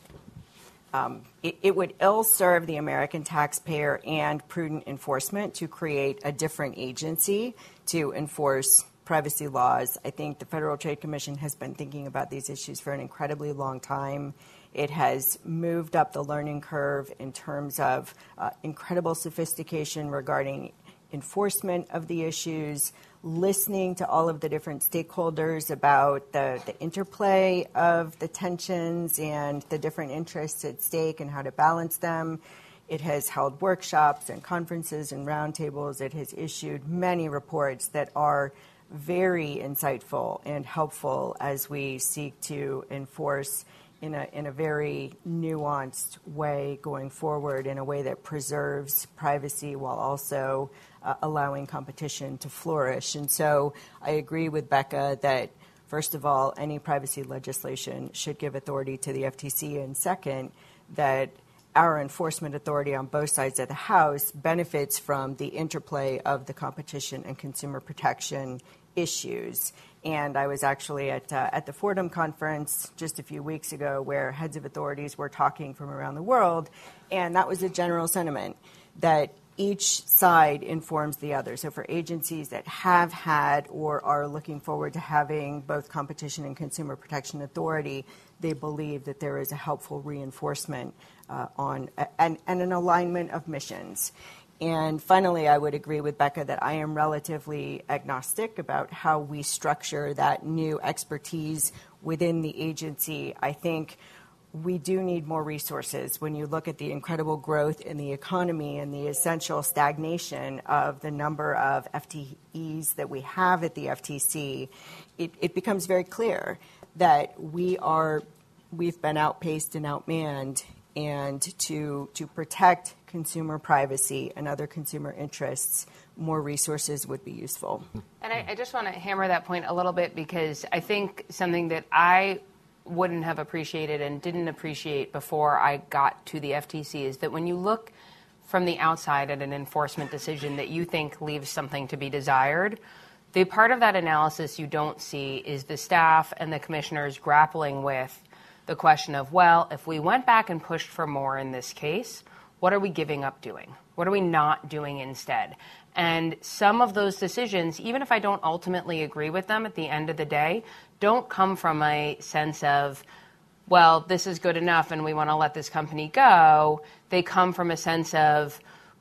um, it, it would ill serve the American taxpayer and prudent enforcement to create a different agency to enforce privacy laws. I think the Federal Trade Commission has been thinking about these issues for an incredibly long time. It has moved up the learning curve in terms of uh, incredible sophistication regarding enforcement of the issues, listening to all of the different stakeholders about the, the interplay of the tensions and the different interests at stake and how to balance them. It has held workshops and conferences and roundtables. It has issued many reports that are very insightful and helpful as we seek to enforce in a in a very nuanced way going forward, in a way that preserves privacy while also uh, allowing competition to flourish. And so I agree with Becca that, first of all, any privacy legislation should give authority to the F T C, and second, that our enforcement authority on both sides of the House benefits from the interplay of the competition and consumer protection issues. And I was actually at uh, at the Fordham conference just a few weeks ago where heads of authorities were talking from around the world, and that was a general sentiment that each side informs the other. So for agencies that have had or are looking forward to having both competition and consumer protection authority, they believe that there is a helpful reinforcement uh, on and, and an alignment of missions. And finally, I would agree with Becca that I am relatively agnostic about how we structure that new expertise within the agency. I think we do need more resources. When you look at the incredible growth in the economy and the essential stagnation of the number of F T Es that we have at the F T C, it, it becomes very clear that we are, we've been outpaced and outmanned, and to to protect consumer privacy and other consumer interests, more resources would be useful. And I, I just want to hammer that point a little bit, because I think something that I wouldn't have appreciated and didn't appreciate before I got to the F T C is that when you look from the outside at an enforcement decision that you think leaves something to be desired, the part of that analysis you don't see is the staff and the commissioners grappling with the question of, well, if we went back and pushed for more in this case, what are we giving up doing? What are we not doing instead? And some of those decisions, even if I don't ultimately agree with them at the end of the day, don't come from a sense of, well, this is good enough and we want to let this company go. They come from a sense of,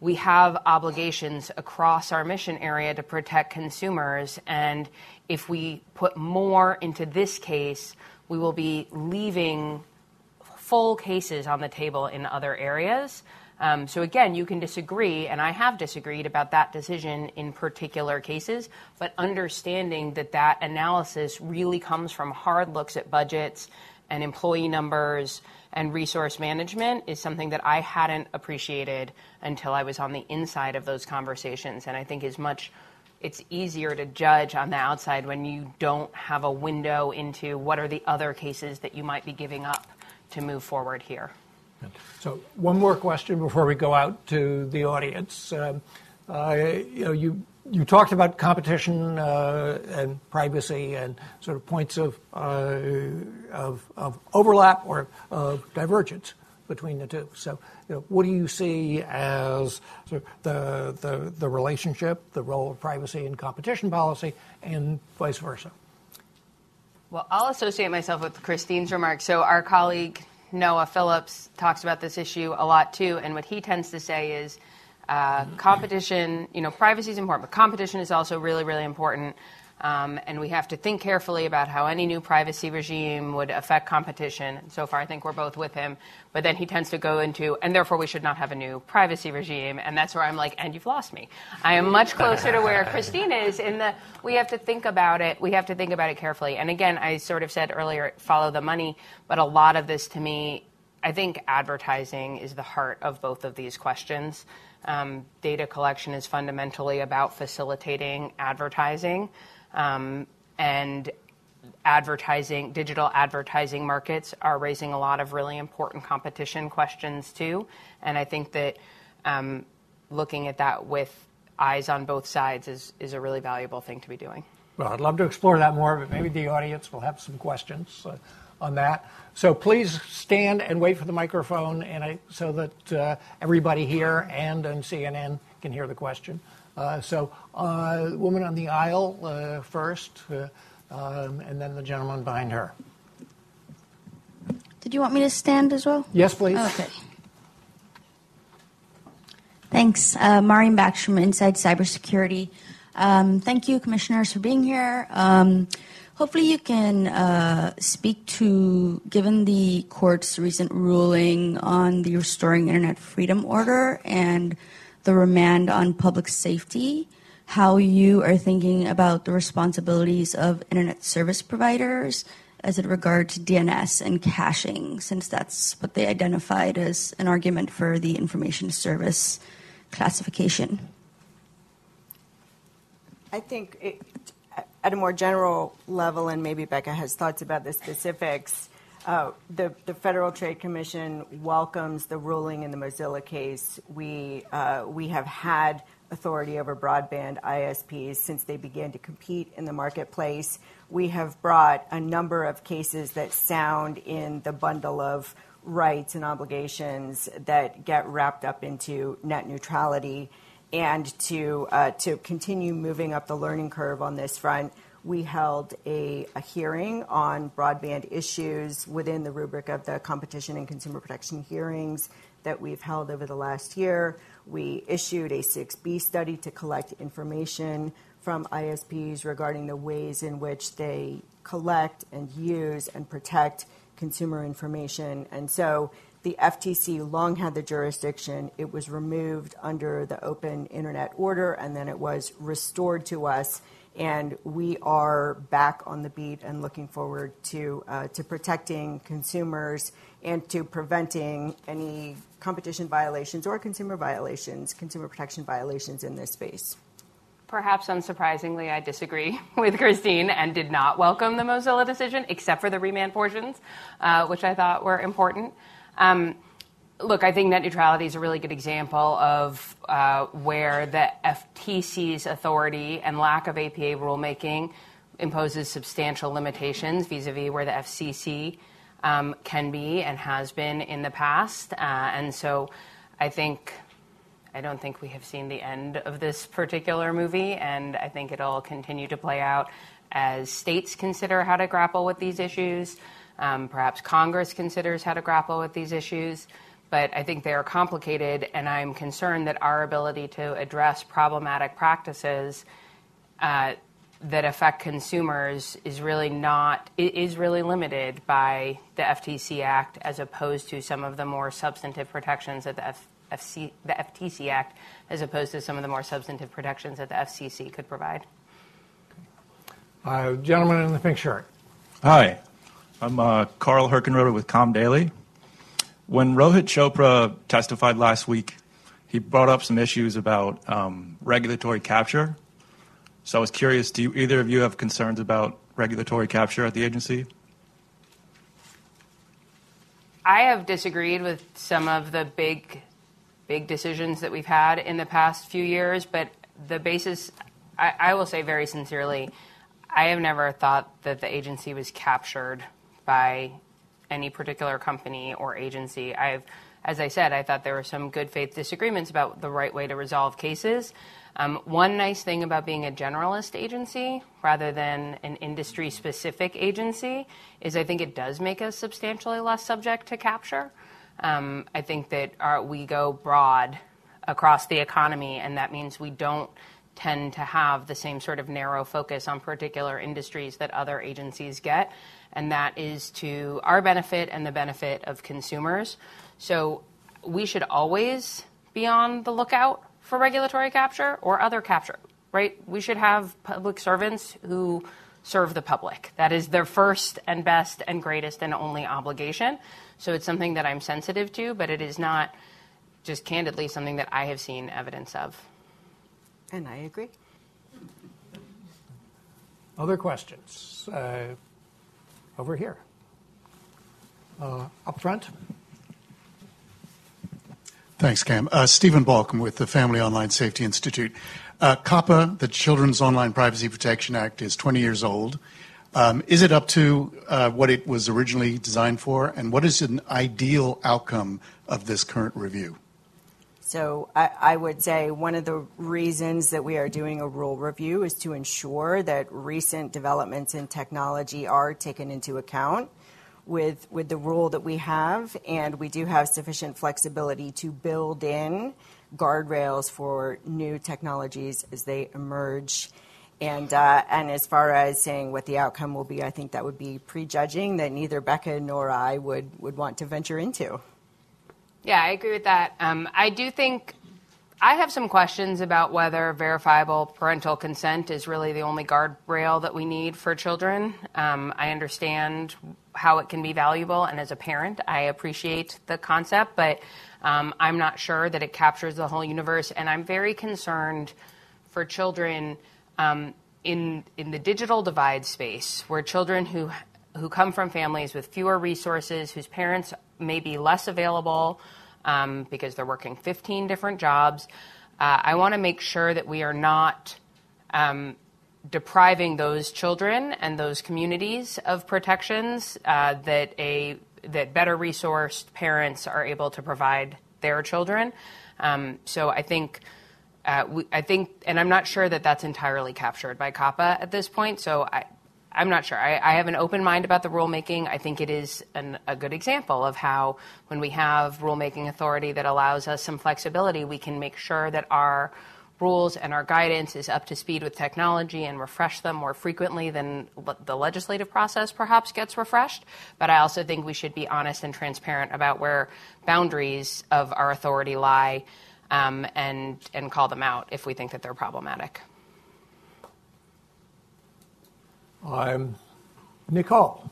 we have obligations across our mission area to protect consumers. And if we put more into this case, we will be leaving full cases on the table in other areas. Um, so again, you can disagree, and I have disagreed about that decision in particular cases, but understanding that that analysis really comes from hard looks at budgets and employee numbers and resource management is something that I hadn't appreciated until I was on the inside of those conversations. And I think is much, it's easier to judge on the outside when you don't have a window into what are the other cases that you might be giving up to move forward here. So one more question before we go out to the audience. Um, uh, you know, you you talked about competition uh, and privacy and sort of points of, uh, of of overlap or of divergence between the two. So, you know, what do you see as sort of the the the relationship, the role of privacy in competition policy, and vice versa? Well, I'll associate myself with Christine's remarks. So our colleague Noah Phillips talks about this issue a lot too, and what he tends to say is uh, competition, you know, privacy is important, but competition is also really, really important, um, and we have to think carefully about how any new privacy regime would affect competition. So far, I think we're both with him, but then he tends to go into, and therefore we should not have a new privacy regime, and that's where I'm like, and you've lost me. I am much closer to where Christine is in the, we have to think about it, we have to think about it carefully. And again, I sort of said earlier, follow the money, but a lot of this to me, I think advertising is the heart of both of these questions. Um, data collection is fundamentally about facilitating advertising, um, and advertising, digital advertising markets are raising a lot of really important competition questions too. And I think that um, looking at that with eyes on both sides is, is a really valuable thing to be doing. Well, I'd love to explore that more, but maybe the audience will have some questions uh, on that. So please stand and wait for the microphone and I, so that uh, everybody here and on C N N can hear the question. Uh, so uh, woman on the aisle uh, first, uh, um, and then the gentleman behind her. Did you want me to stand as well? Yes, please. Okay. Thanks. Uh, Marian Baksh from Inside Cybersecurity. Um, thank you, commissioners, for being here. Um, hopefully you can uh, speak to, given the court's recent ruling on the Restoring Internet Freedom Order and the remand on public safety, how you are thinking about the responsibilities of Internet service providers as it regards D N S and caching, since that's what they identified as an argument for the information service classification. I think it, at a more general level, and maybe Becca has thoughts about the specifics, uh, the, the Federal Trade Commission welcomes the ruling in the Mozilla case. We, uh, we have had authority over broadband I S Ps since they began to compete in the marketplace. We have brought a number of cases that sound in the bundle of rights and obligations that get wrapped up into net neutrality. And to uh, to continue moving up the learning curve on this front, we held a, a hearing on broadband issues within the rubric of the competition and consumer protection hearings that we've held over the last year. We issued a six B study to collect information from I S Ps regarding the ways in which they collect and use and protect consumer information. And so the F T C long had the jurisdiction. It was removed under the Open Internet Order, and then it was restored to us. And we are back on the beat and looking forward to uh, to protecting consumers and to preventing any competition violations or consumer violations, consumer protection violations in this space. Perhaps unsurprisingly, I disagree with Christine and did not welcome the Mozilla decision, except for the remand portions, uh, which I thought were important. Um, look, I think net neutrality is a really good example of uh, where the F T C's authority and lack of A P A rulemaking imposes substantial limitations vis-a-vis where the F C C um, can be and has been in the past. Uh, and so I think, I don't think we have seen the end of this particular movie, and I think it'll continue to play out as states consider how to grapple with these issues. Um, perhaps Congress considers how to grapple with these issues. but I think they are complicated, and I'm concerned that our ability to address problematic practices uh, that affect consumers is really not is really limited by the F T C Act, as opposed to some of the more substantive protections that the F- FC, the F T C Act, as opposed to some of the more substantive protections that the F C C could provide. Uh, gentleman in the pink shirt. Hi, I'm uh, Carl Herkenroder with Com Daily. When Rohit Chopra testified last week, he brought up some issues about um, regulatory capture. So I was curious, do you, either of you have concerns about regulatory capture at the agency? I have disagreed with some of the big, big decisions that we've had in the past few years, but the basis, I, I will say very sincerely, I have never thought that the agency was captured by any particular company or agency. I've, as I said, I thought there were some good faith disagreements about the right way to resolve cases. Um, one nice thing about being a generalist agency rather than an industry-specific agency is I think it does make us substantially less subject to capture. Um, I think that our, we go broad across the economy, and that means we don't tend to have the same sort of narrow focus on particular industries that other agencies get, and that is to our benefit and the benefit of consumers. So we should always be on the lookout for regulatory capture or other capture, right? We should have public servants who serve the public. That is their first and best and greatest and only obligation. So it's something that I'm sensitive to, but it is not, just candidly, something that I have seen evidence of. And I agree. Other questions? Uh, over here. Uh, up front. Thanks, Cam. Uh, Stephen Balcom with the Family Online Safety Institute. Uh, COPPA, the Children's Online Privacy Protection Act, is twenty years old. Um, is it up to uh, what it was originally designed for? And what is an ideal outcome of this current review? So I, I would say one of the reasons that we are doing a rule review is to ensure that recent developments in technology are taken into account with with the rule that we have, and we do have sufficient flexibility to build in guardrails for new technologies as they emerge. And uh, and as far as saying what the outcome will be, I think that would be prejudging that neither Becca nor I would, would want to venture into. Yeah, I agree with that. Um, I do think I have some questions about whether verifiable parental consent is really the only guardrail that we need for children. Um, I understand how it can be valuable, and as a parent, I appreciate the concept, but um, I'm not sure that it captures the whole universe, and I'm very concerned for children um, in in the digital divide space, where children who who come from families with fewer resources, whose parents may be less available um, because they're working fifteen different jobs. Uh, I want to make sure that we are not um, depriving those children and those communities of protections uh, that a that better resourced parents are able to provide their children. Um, so I think. Uh, we, I think, and I'm not sure that that's entirely captured by COPPA at this point, so I, I'm not sure. I, I have an open mind about the rulemaking. I think it is an, a good example of how when we have rulemaking authority that allows us some flexibility, we can make sure that our rules and our guidance is up to speed with technology and refresh them more frequently than the legislative process perhaps gets refreshed. But I also think we should be honest and transparent about where boundaries of our authority lie. Um, and and call them out if we think that they're problematic. Um, Nicole.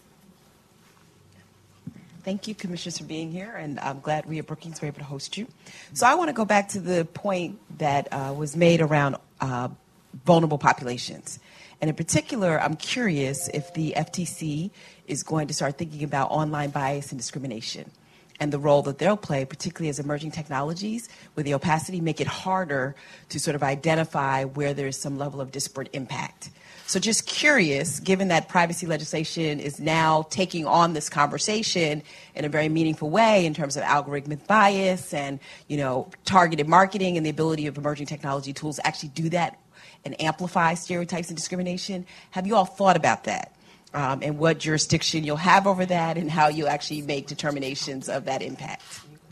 Thank you, Commissioners, for being here, and I'm glad we at Brookings were able to host you. So I want to go back to the point that uh, was made around uh, vulnerable populations. And in particular, I'm curious if the F T C is going to start thinking about online bias and discrimination and the role that they'll play, particularly as emerging technologies with the opacity make it harder to sort of identify where there's some level of disparate impact. So just curious, given that privacy legislation is now taking on this conversation in a very meaningful way in terms of algorithmic bias and, you know, targeted marketing and the ability of emerging technology tools to actually do that and amplify stereotypes and discrimination, have you all thought about that? Um, and what jurisdiction you'll have over that and how you actually make determinations of that impact?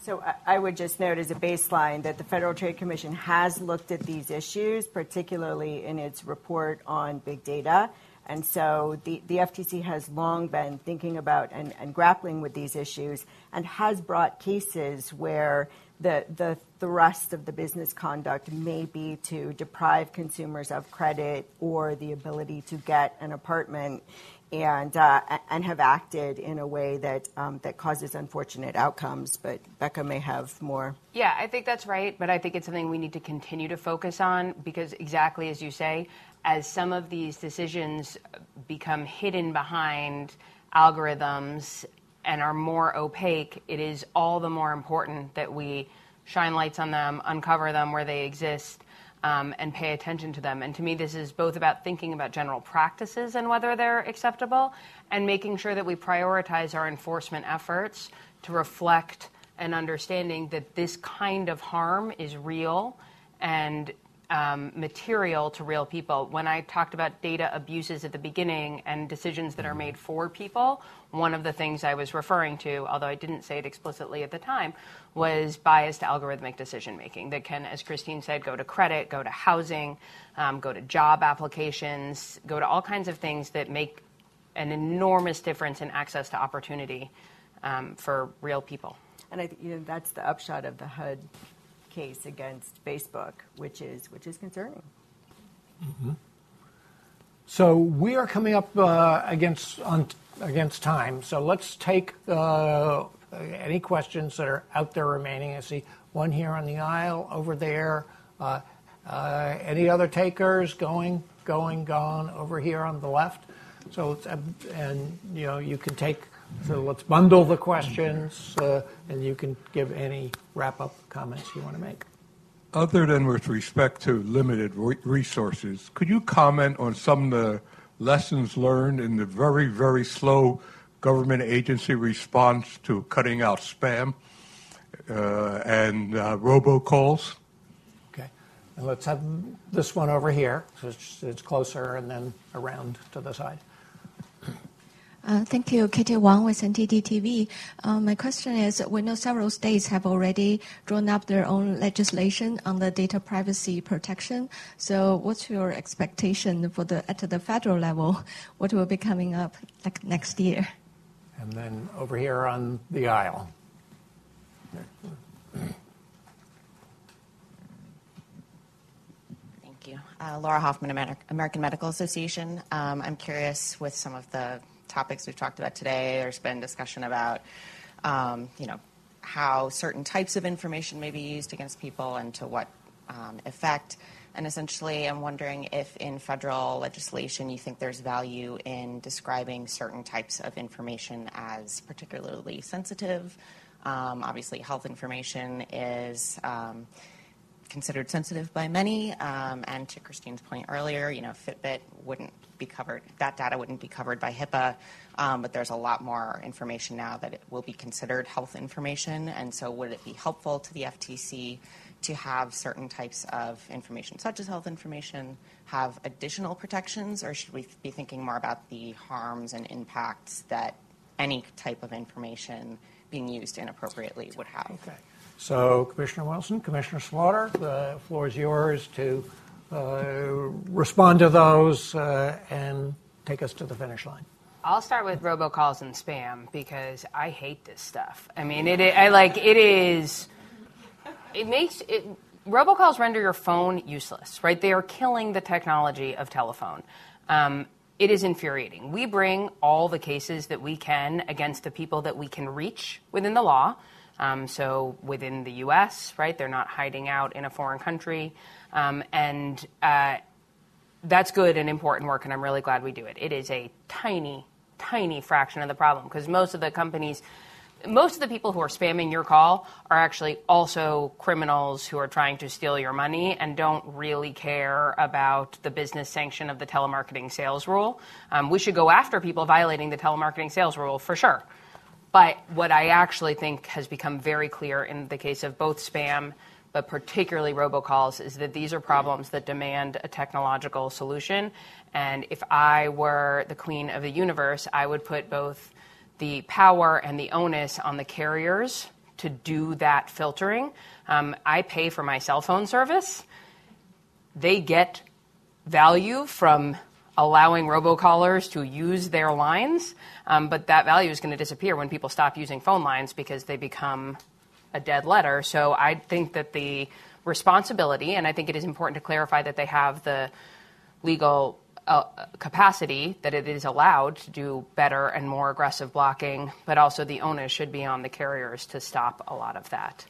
So I would just note as a baseline that the Federal Trade Commission has looked at these issues, particularly in its report on big data. And so the, the F T C has long been thinking about and, and grappling with these issues and has brought cases where the, the thrust of the business conduct may be to deprive consumers of credit or the ability to get an apartment, and uh, and have acted in a way that um, that causes unfortunate outcomes. But Becca may have more. Yeah, I think that's right, but I think it's something we need to continue to focus on because exactly as you say, as some of these decisions become hidden behind algorithms and are more opaque, it is all the more important that we shine lights on them, uncover them where they exist, Um, and pay attention to them. And to me, this is both about thinking about general practices and whether they're acceptable and making sure that we prioritize our enforcement efforts to reflect an understanding that this kind of harm is real and um, material to real people. When I talked about data abuses at the beginning and decisions that are made for people, one of the things I was referring to, although I didn't say it explicitly at the time, was biased algorithmic decision-making that can, as Christine said, go to credit, go to housing, um, go to job applications, go to all kinds of things that make an enormous difference in access to opportunity um, for real people. And I think you know, that's the upshot of the H U D case against Facebook, which is which is concerning. Mm-hmm. So we are coming up uh, against on, against time. So let's take uh, any questions that are out there remaining. I see one here on the aisle, over there. Uh, uh, any other takers? Going, going, gone. Over here on the left. So let's, and you know you can take. So let's bundle the questions, uh, and you can give any wrap-up comments you want to make. Other than with respect to limited re- resources, could you comment on some of the lessons learned in the very, very slow government agency response to cutting out spam uh, and uh, robocalls? Okay. And let's have this one over here, so it's, it's closer, and then around to the side. Uh, thank you, Katie Wang with N T D T V. Um, my question is, we know several states have already drawn up their own legislation on the data privacy protection. So what's your expectation for the at the federal level? What will be coming up like next year? And then over here on the aisle. Thank you. Uh, Laura Hoffman, Amer- American Medical Association. Um, I'm curious with some of the topics we've talked about today. There's been discussion about, um, you know, how certain types of information may be used against people and to what um, effect. And essentially, I'm wondering if in federal legislation you think there's value in describing certain types of information as particularly sensitive. Um, obviously, health information is um, considered sensitive by many. Um, and to Christine's point earlier, you know, Fitbit wouldn't be covered, that data wouldn't be covered by HIPAA, um, but there's a lot more information now that it will be considered health information. And so would it be helpful to the F T C to have certain types of information, such as health information, have additional protections, or should we be thinking more about the harms and impacts that any type of information being used inappropriately would have? Okay. So, Commissioner Wilson, Commissioner Slaughter, the floor is yours to uh, respond to those uh, and take us to the finish line. I'll start with robocalls and spam because I hate this stuff. I mean, it. I like it is. It makes it. Robocalls render your phone useless, right? They are killing the technology of telephone. Um, it is infuriating. We bring all the cases that we can against the people that we can reach within the law. Um, so within the U S, right, they're not hiding out in a foreign country. Um, and uh, that's good and important work, and I'm really glad we do it. It is a tiny, tiny fraction of the problem because most of the companies, most of the people who are spamming your call are actually also criminals who are trying to steal your money and don't really care about the business sanction of the telemarketing sales rule. Um, we should go after people violating the telemarketing sales rule for sure. But what I actually think has become very clear in the case of both spam, but particularly robocalls, is that these are problems that demand a technological solution. And if I were the queen of the universe, I would put both the power and the onus on the carriers to do that filtering. Um, I pay for my cell phone service. They get value from allowing robocallers to use their lines, um, but that value is going to disappear when people stop using phone lines because they become a dead letter. So I think that the responsibility, and I think it is important to clarify that they have the legal uh, capacity, that it is allowed to do better and more aggressive blocking, but also the onus should be on the carriers to stop a lot of that.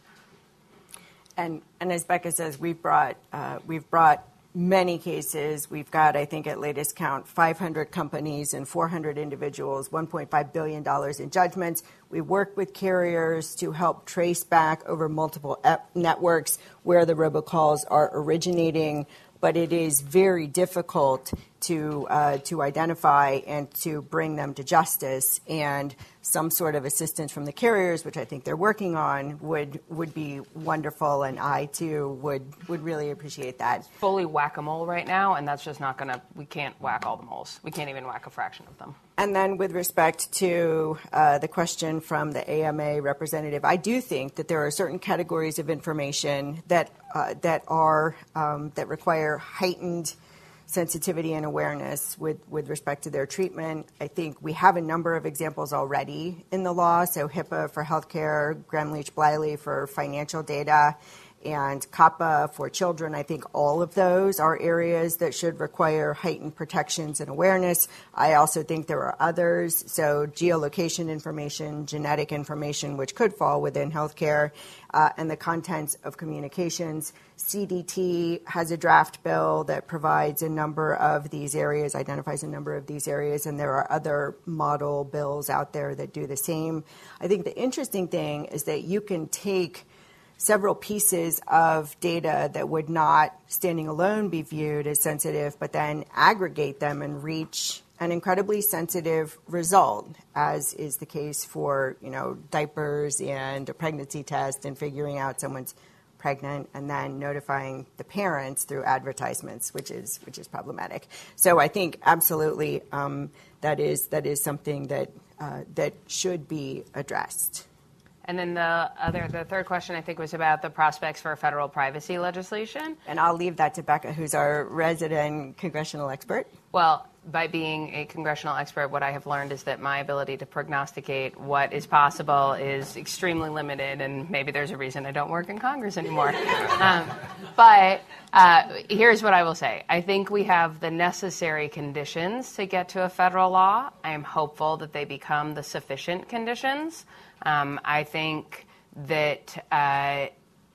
And, and as Becca says, we've brought uh, we've brought many cases. We've got, I think, at latest count, five hundred companies and four hundred individuals, one point five billion dollars in judgments. We work with carriers to help trace back over multiple ep- networks where the robocalls are originating, but it is very difficult to uh, to identify and to bring them to justice. And some sort of assistance from the carriers, which I think they're working on, would would be wonderful, and I too would would really appreciate that. It's fully whack-a-mole right now, and that's just not going to. We can't whack all the moles. We can't even whack a fraction of them. And then, with respect to uh, the question from the A M A representative, I do think that there are certain categories of information that uh, that are um, that require heightened sensitivity and awareness with, with respect to their treatment. I think we have a number of examples already in the law. So HIPAA for healthcare, Gramm-Leach-Bliley for financial data, and COPPA for children. I think all of those are areas that should require heightened protections and awareness. I also think there are others. So geolocation information, genetic information, which could fall within healthcare, uh, and the contents of communications. C D T has a draft bill that provides a number of these areas, identifies a number of these areas, and there are other model bills out there that do the same. I think the interesting thing is that you can take several pieces of data that would not, standing alone, be viewed as sensitive, but then aggregate them and reach an incredibly sensitive result, as is the case for, you know, diapers and a pregnancy test and figuring out someone's pregnant and then notifying the parents through advertisements, which is which is problematic. So I think absolutely um, that is that is something that uh, that should be addressed. And then the other, the third question, I think, was about the prospects for federal privacy legislation. And I'll leave that to Becca, who's our resident congressional expert. Well, by being a congressional expert, what I have learned is that my ability to prognosticate what is possible is extremely limited, and maybe there's a reason I don't work in Congress anymore. um, but uh, here's what I will say. I think we have the necessary conditions to get to a federal law. I am hopeful that they become the sufficient conditions. Um, I think that uh,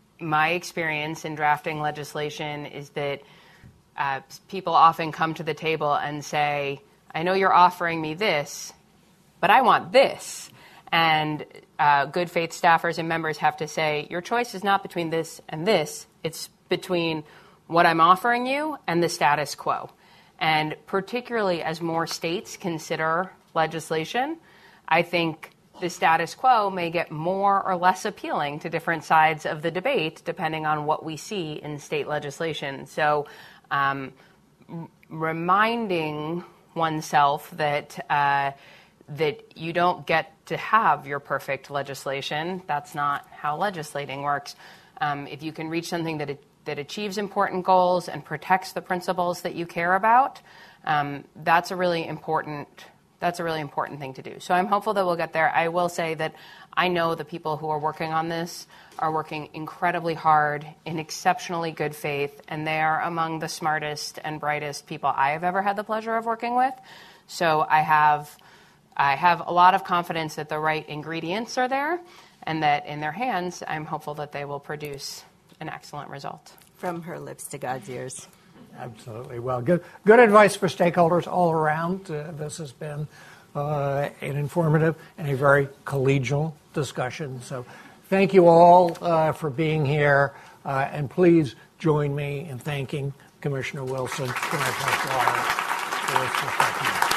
my experience in drafting legislation is that uh, people often come to the table and say, I know you're offering me this, but I want this. And uh, good faith staffers and members have to say, your choice is not between this and this. It's between what I'm offering you and the status quo. And particularly as more states consider legislation, I think the status quo may get more or less appealing to different sides of the debate, depending on what we see in state legislation. So um, r- reminding oneself that uh, that you don't get to have your perfect legislation, that's not how legislating works. Um, if you can reach something that, it, that achieves important goals and protects the principles that you care about, um, that's a really important That's a really important thing to do. So I'm hopeful that we'll get there. I will say that I know the people who are working on this are working incredibly hard in exceptionally good faith, and they are among the smartest and brightest people I have ever had the pleasure of working with. So I have, I have a lot of confidence that the right ingredients are there, and that in their hands, I'm hopeful that they will produce an excellent result. From her lips to God's ears. Absolutely. Well, good good advice for stakeholders all around. Uh, this has been uh, an informative and a very collegial discussion. So thank you all uh, for being here. Uh, and please join me in thanking Commissioner Wilson, Commissioner Suarez, for this discussion.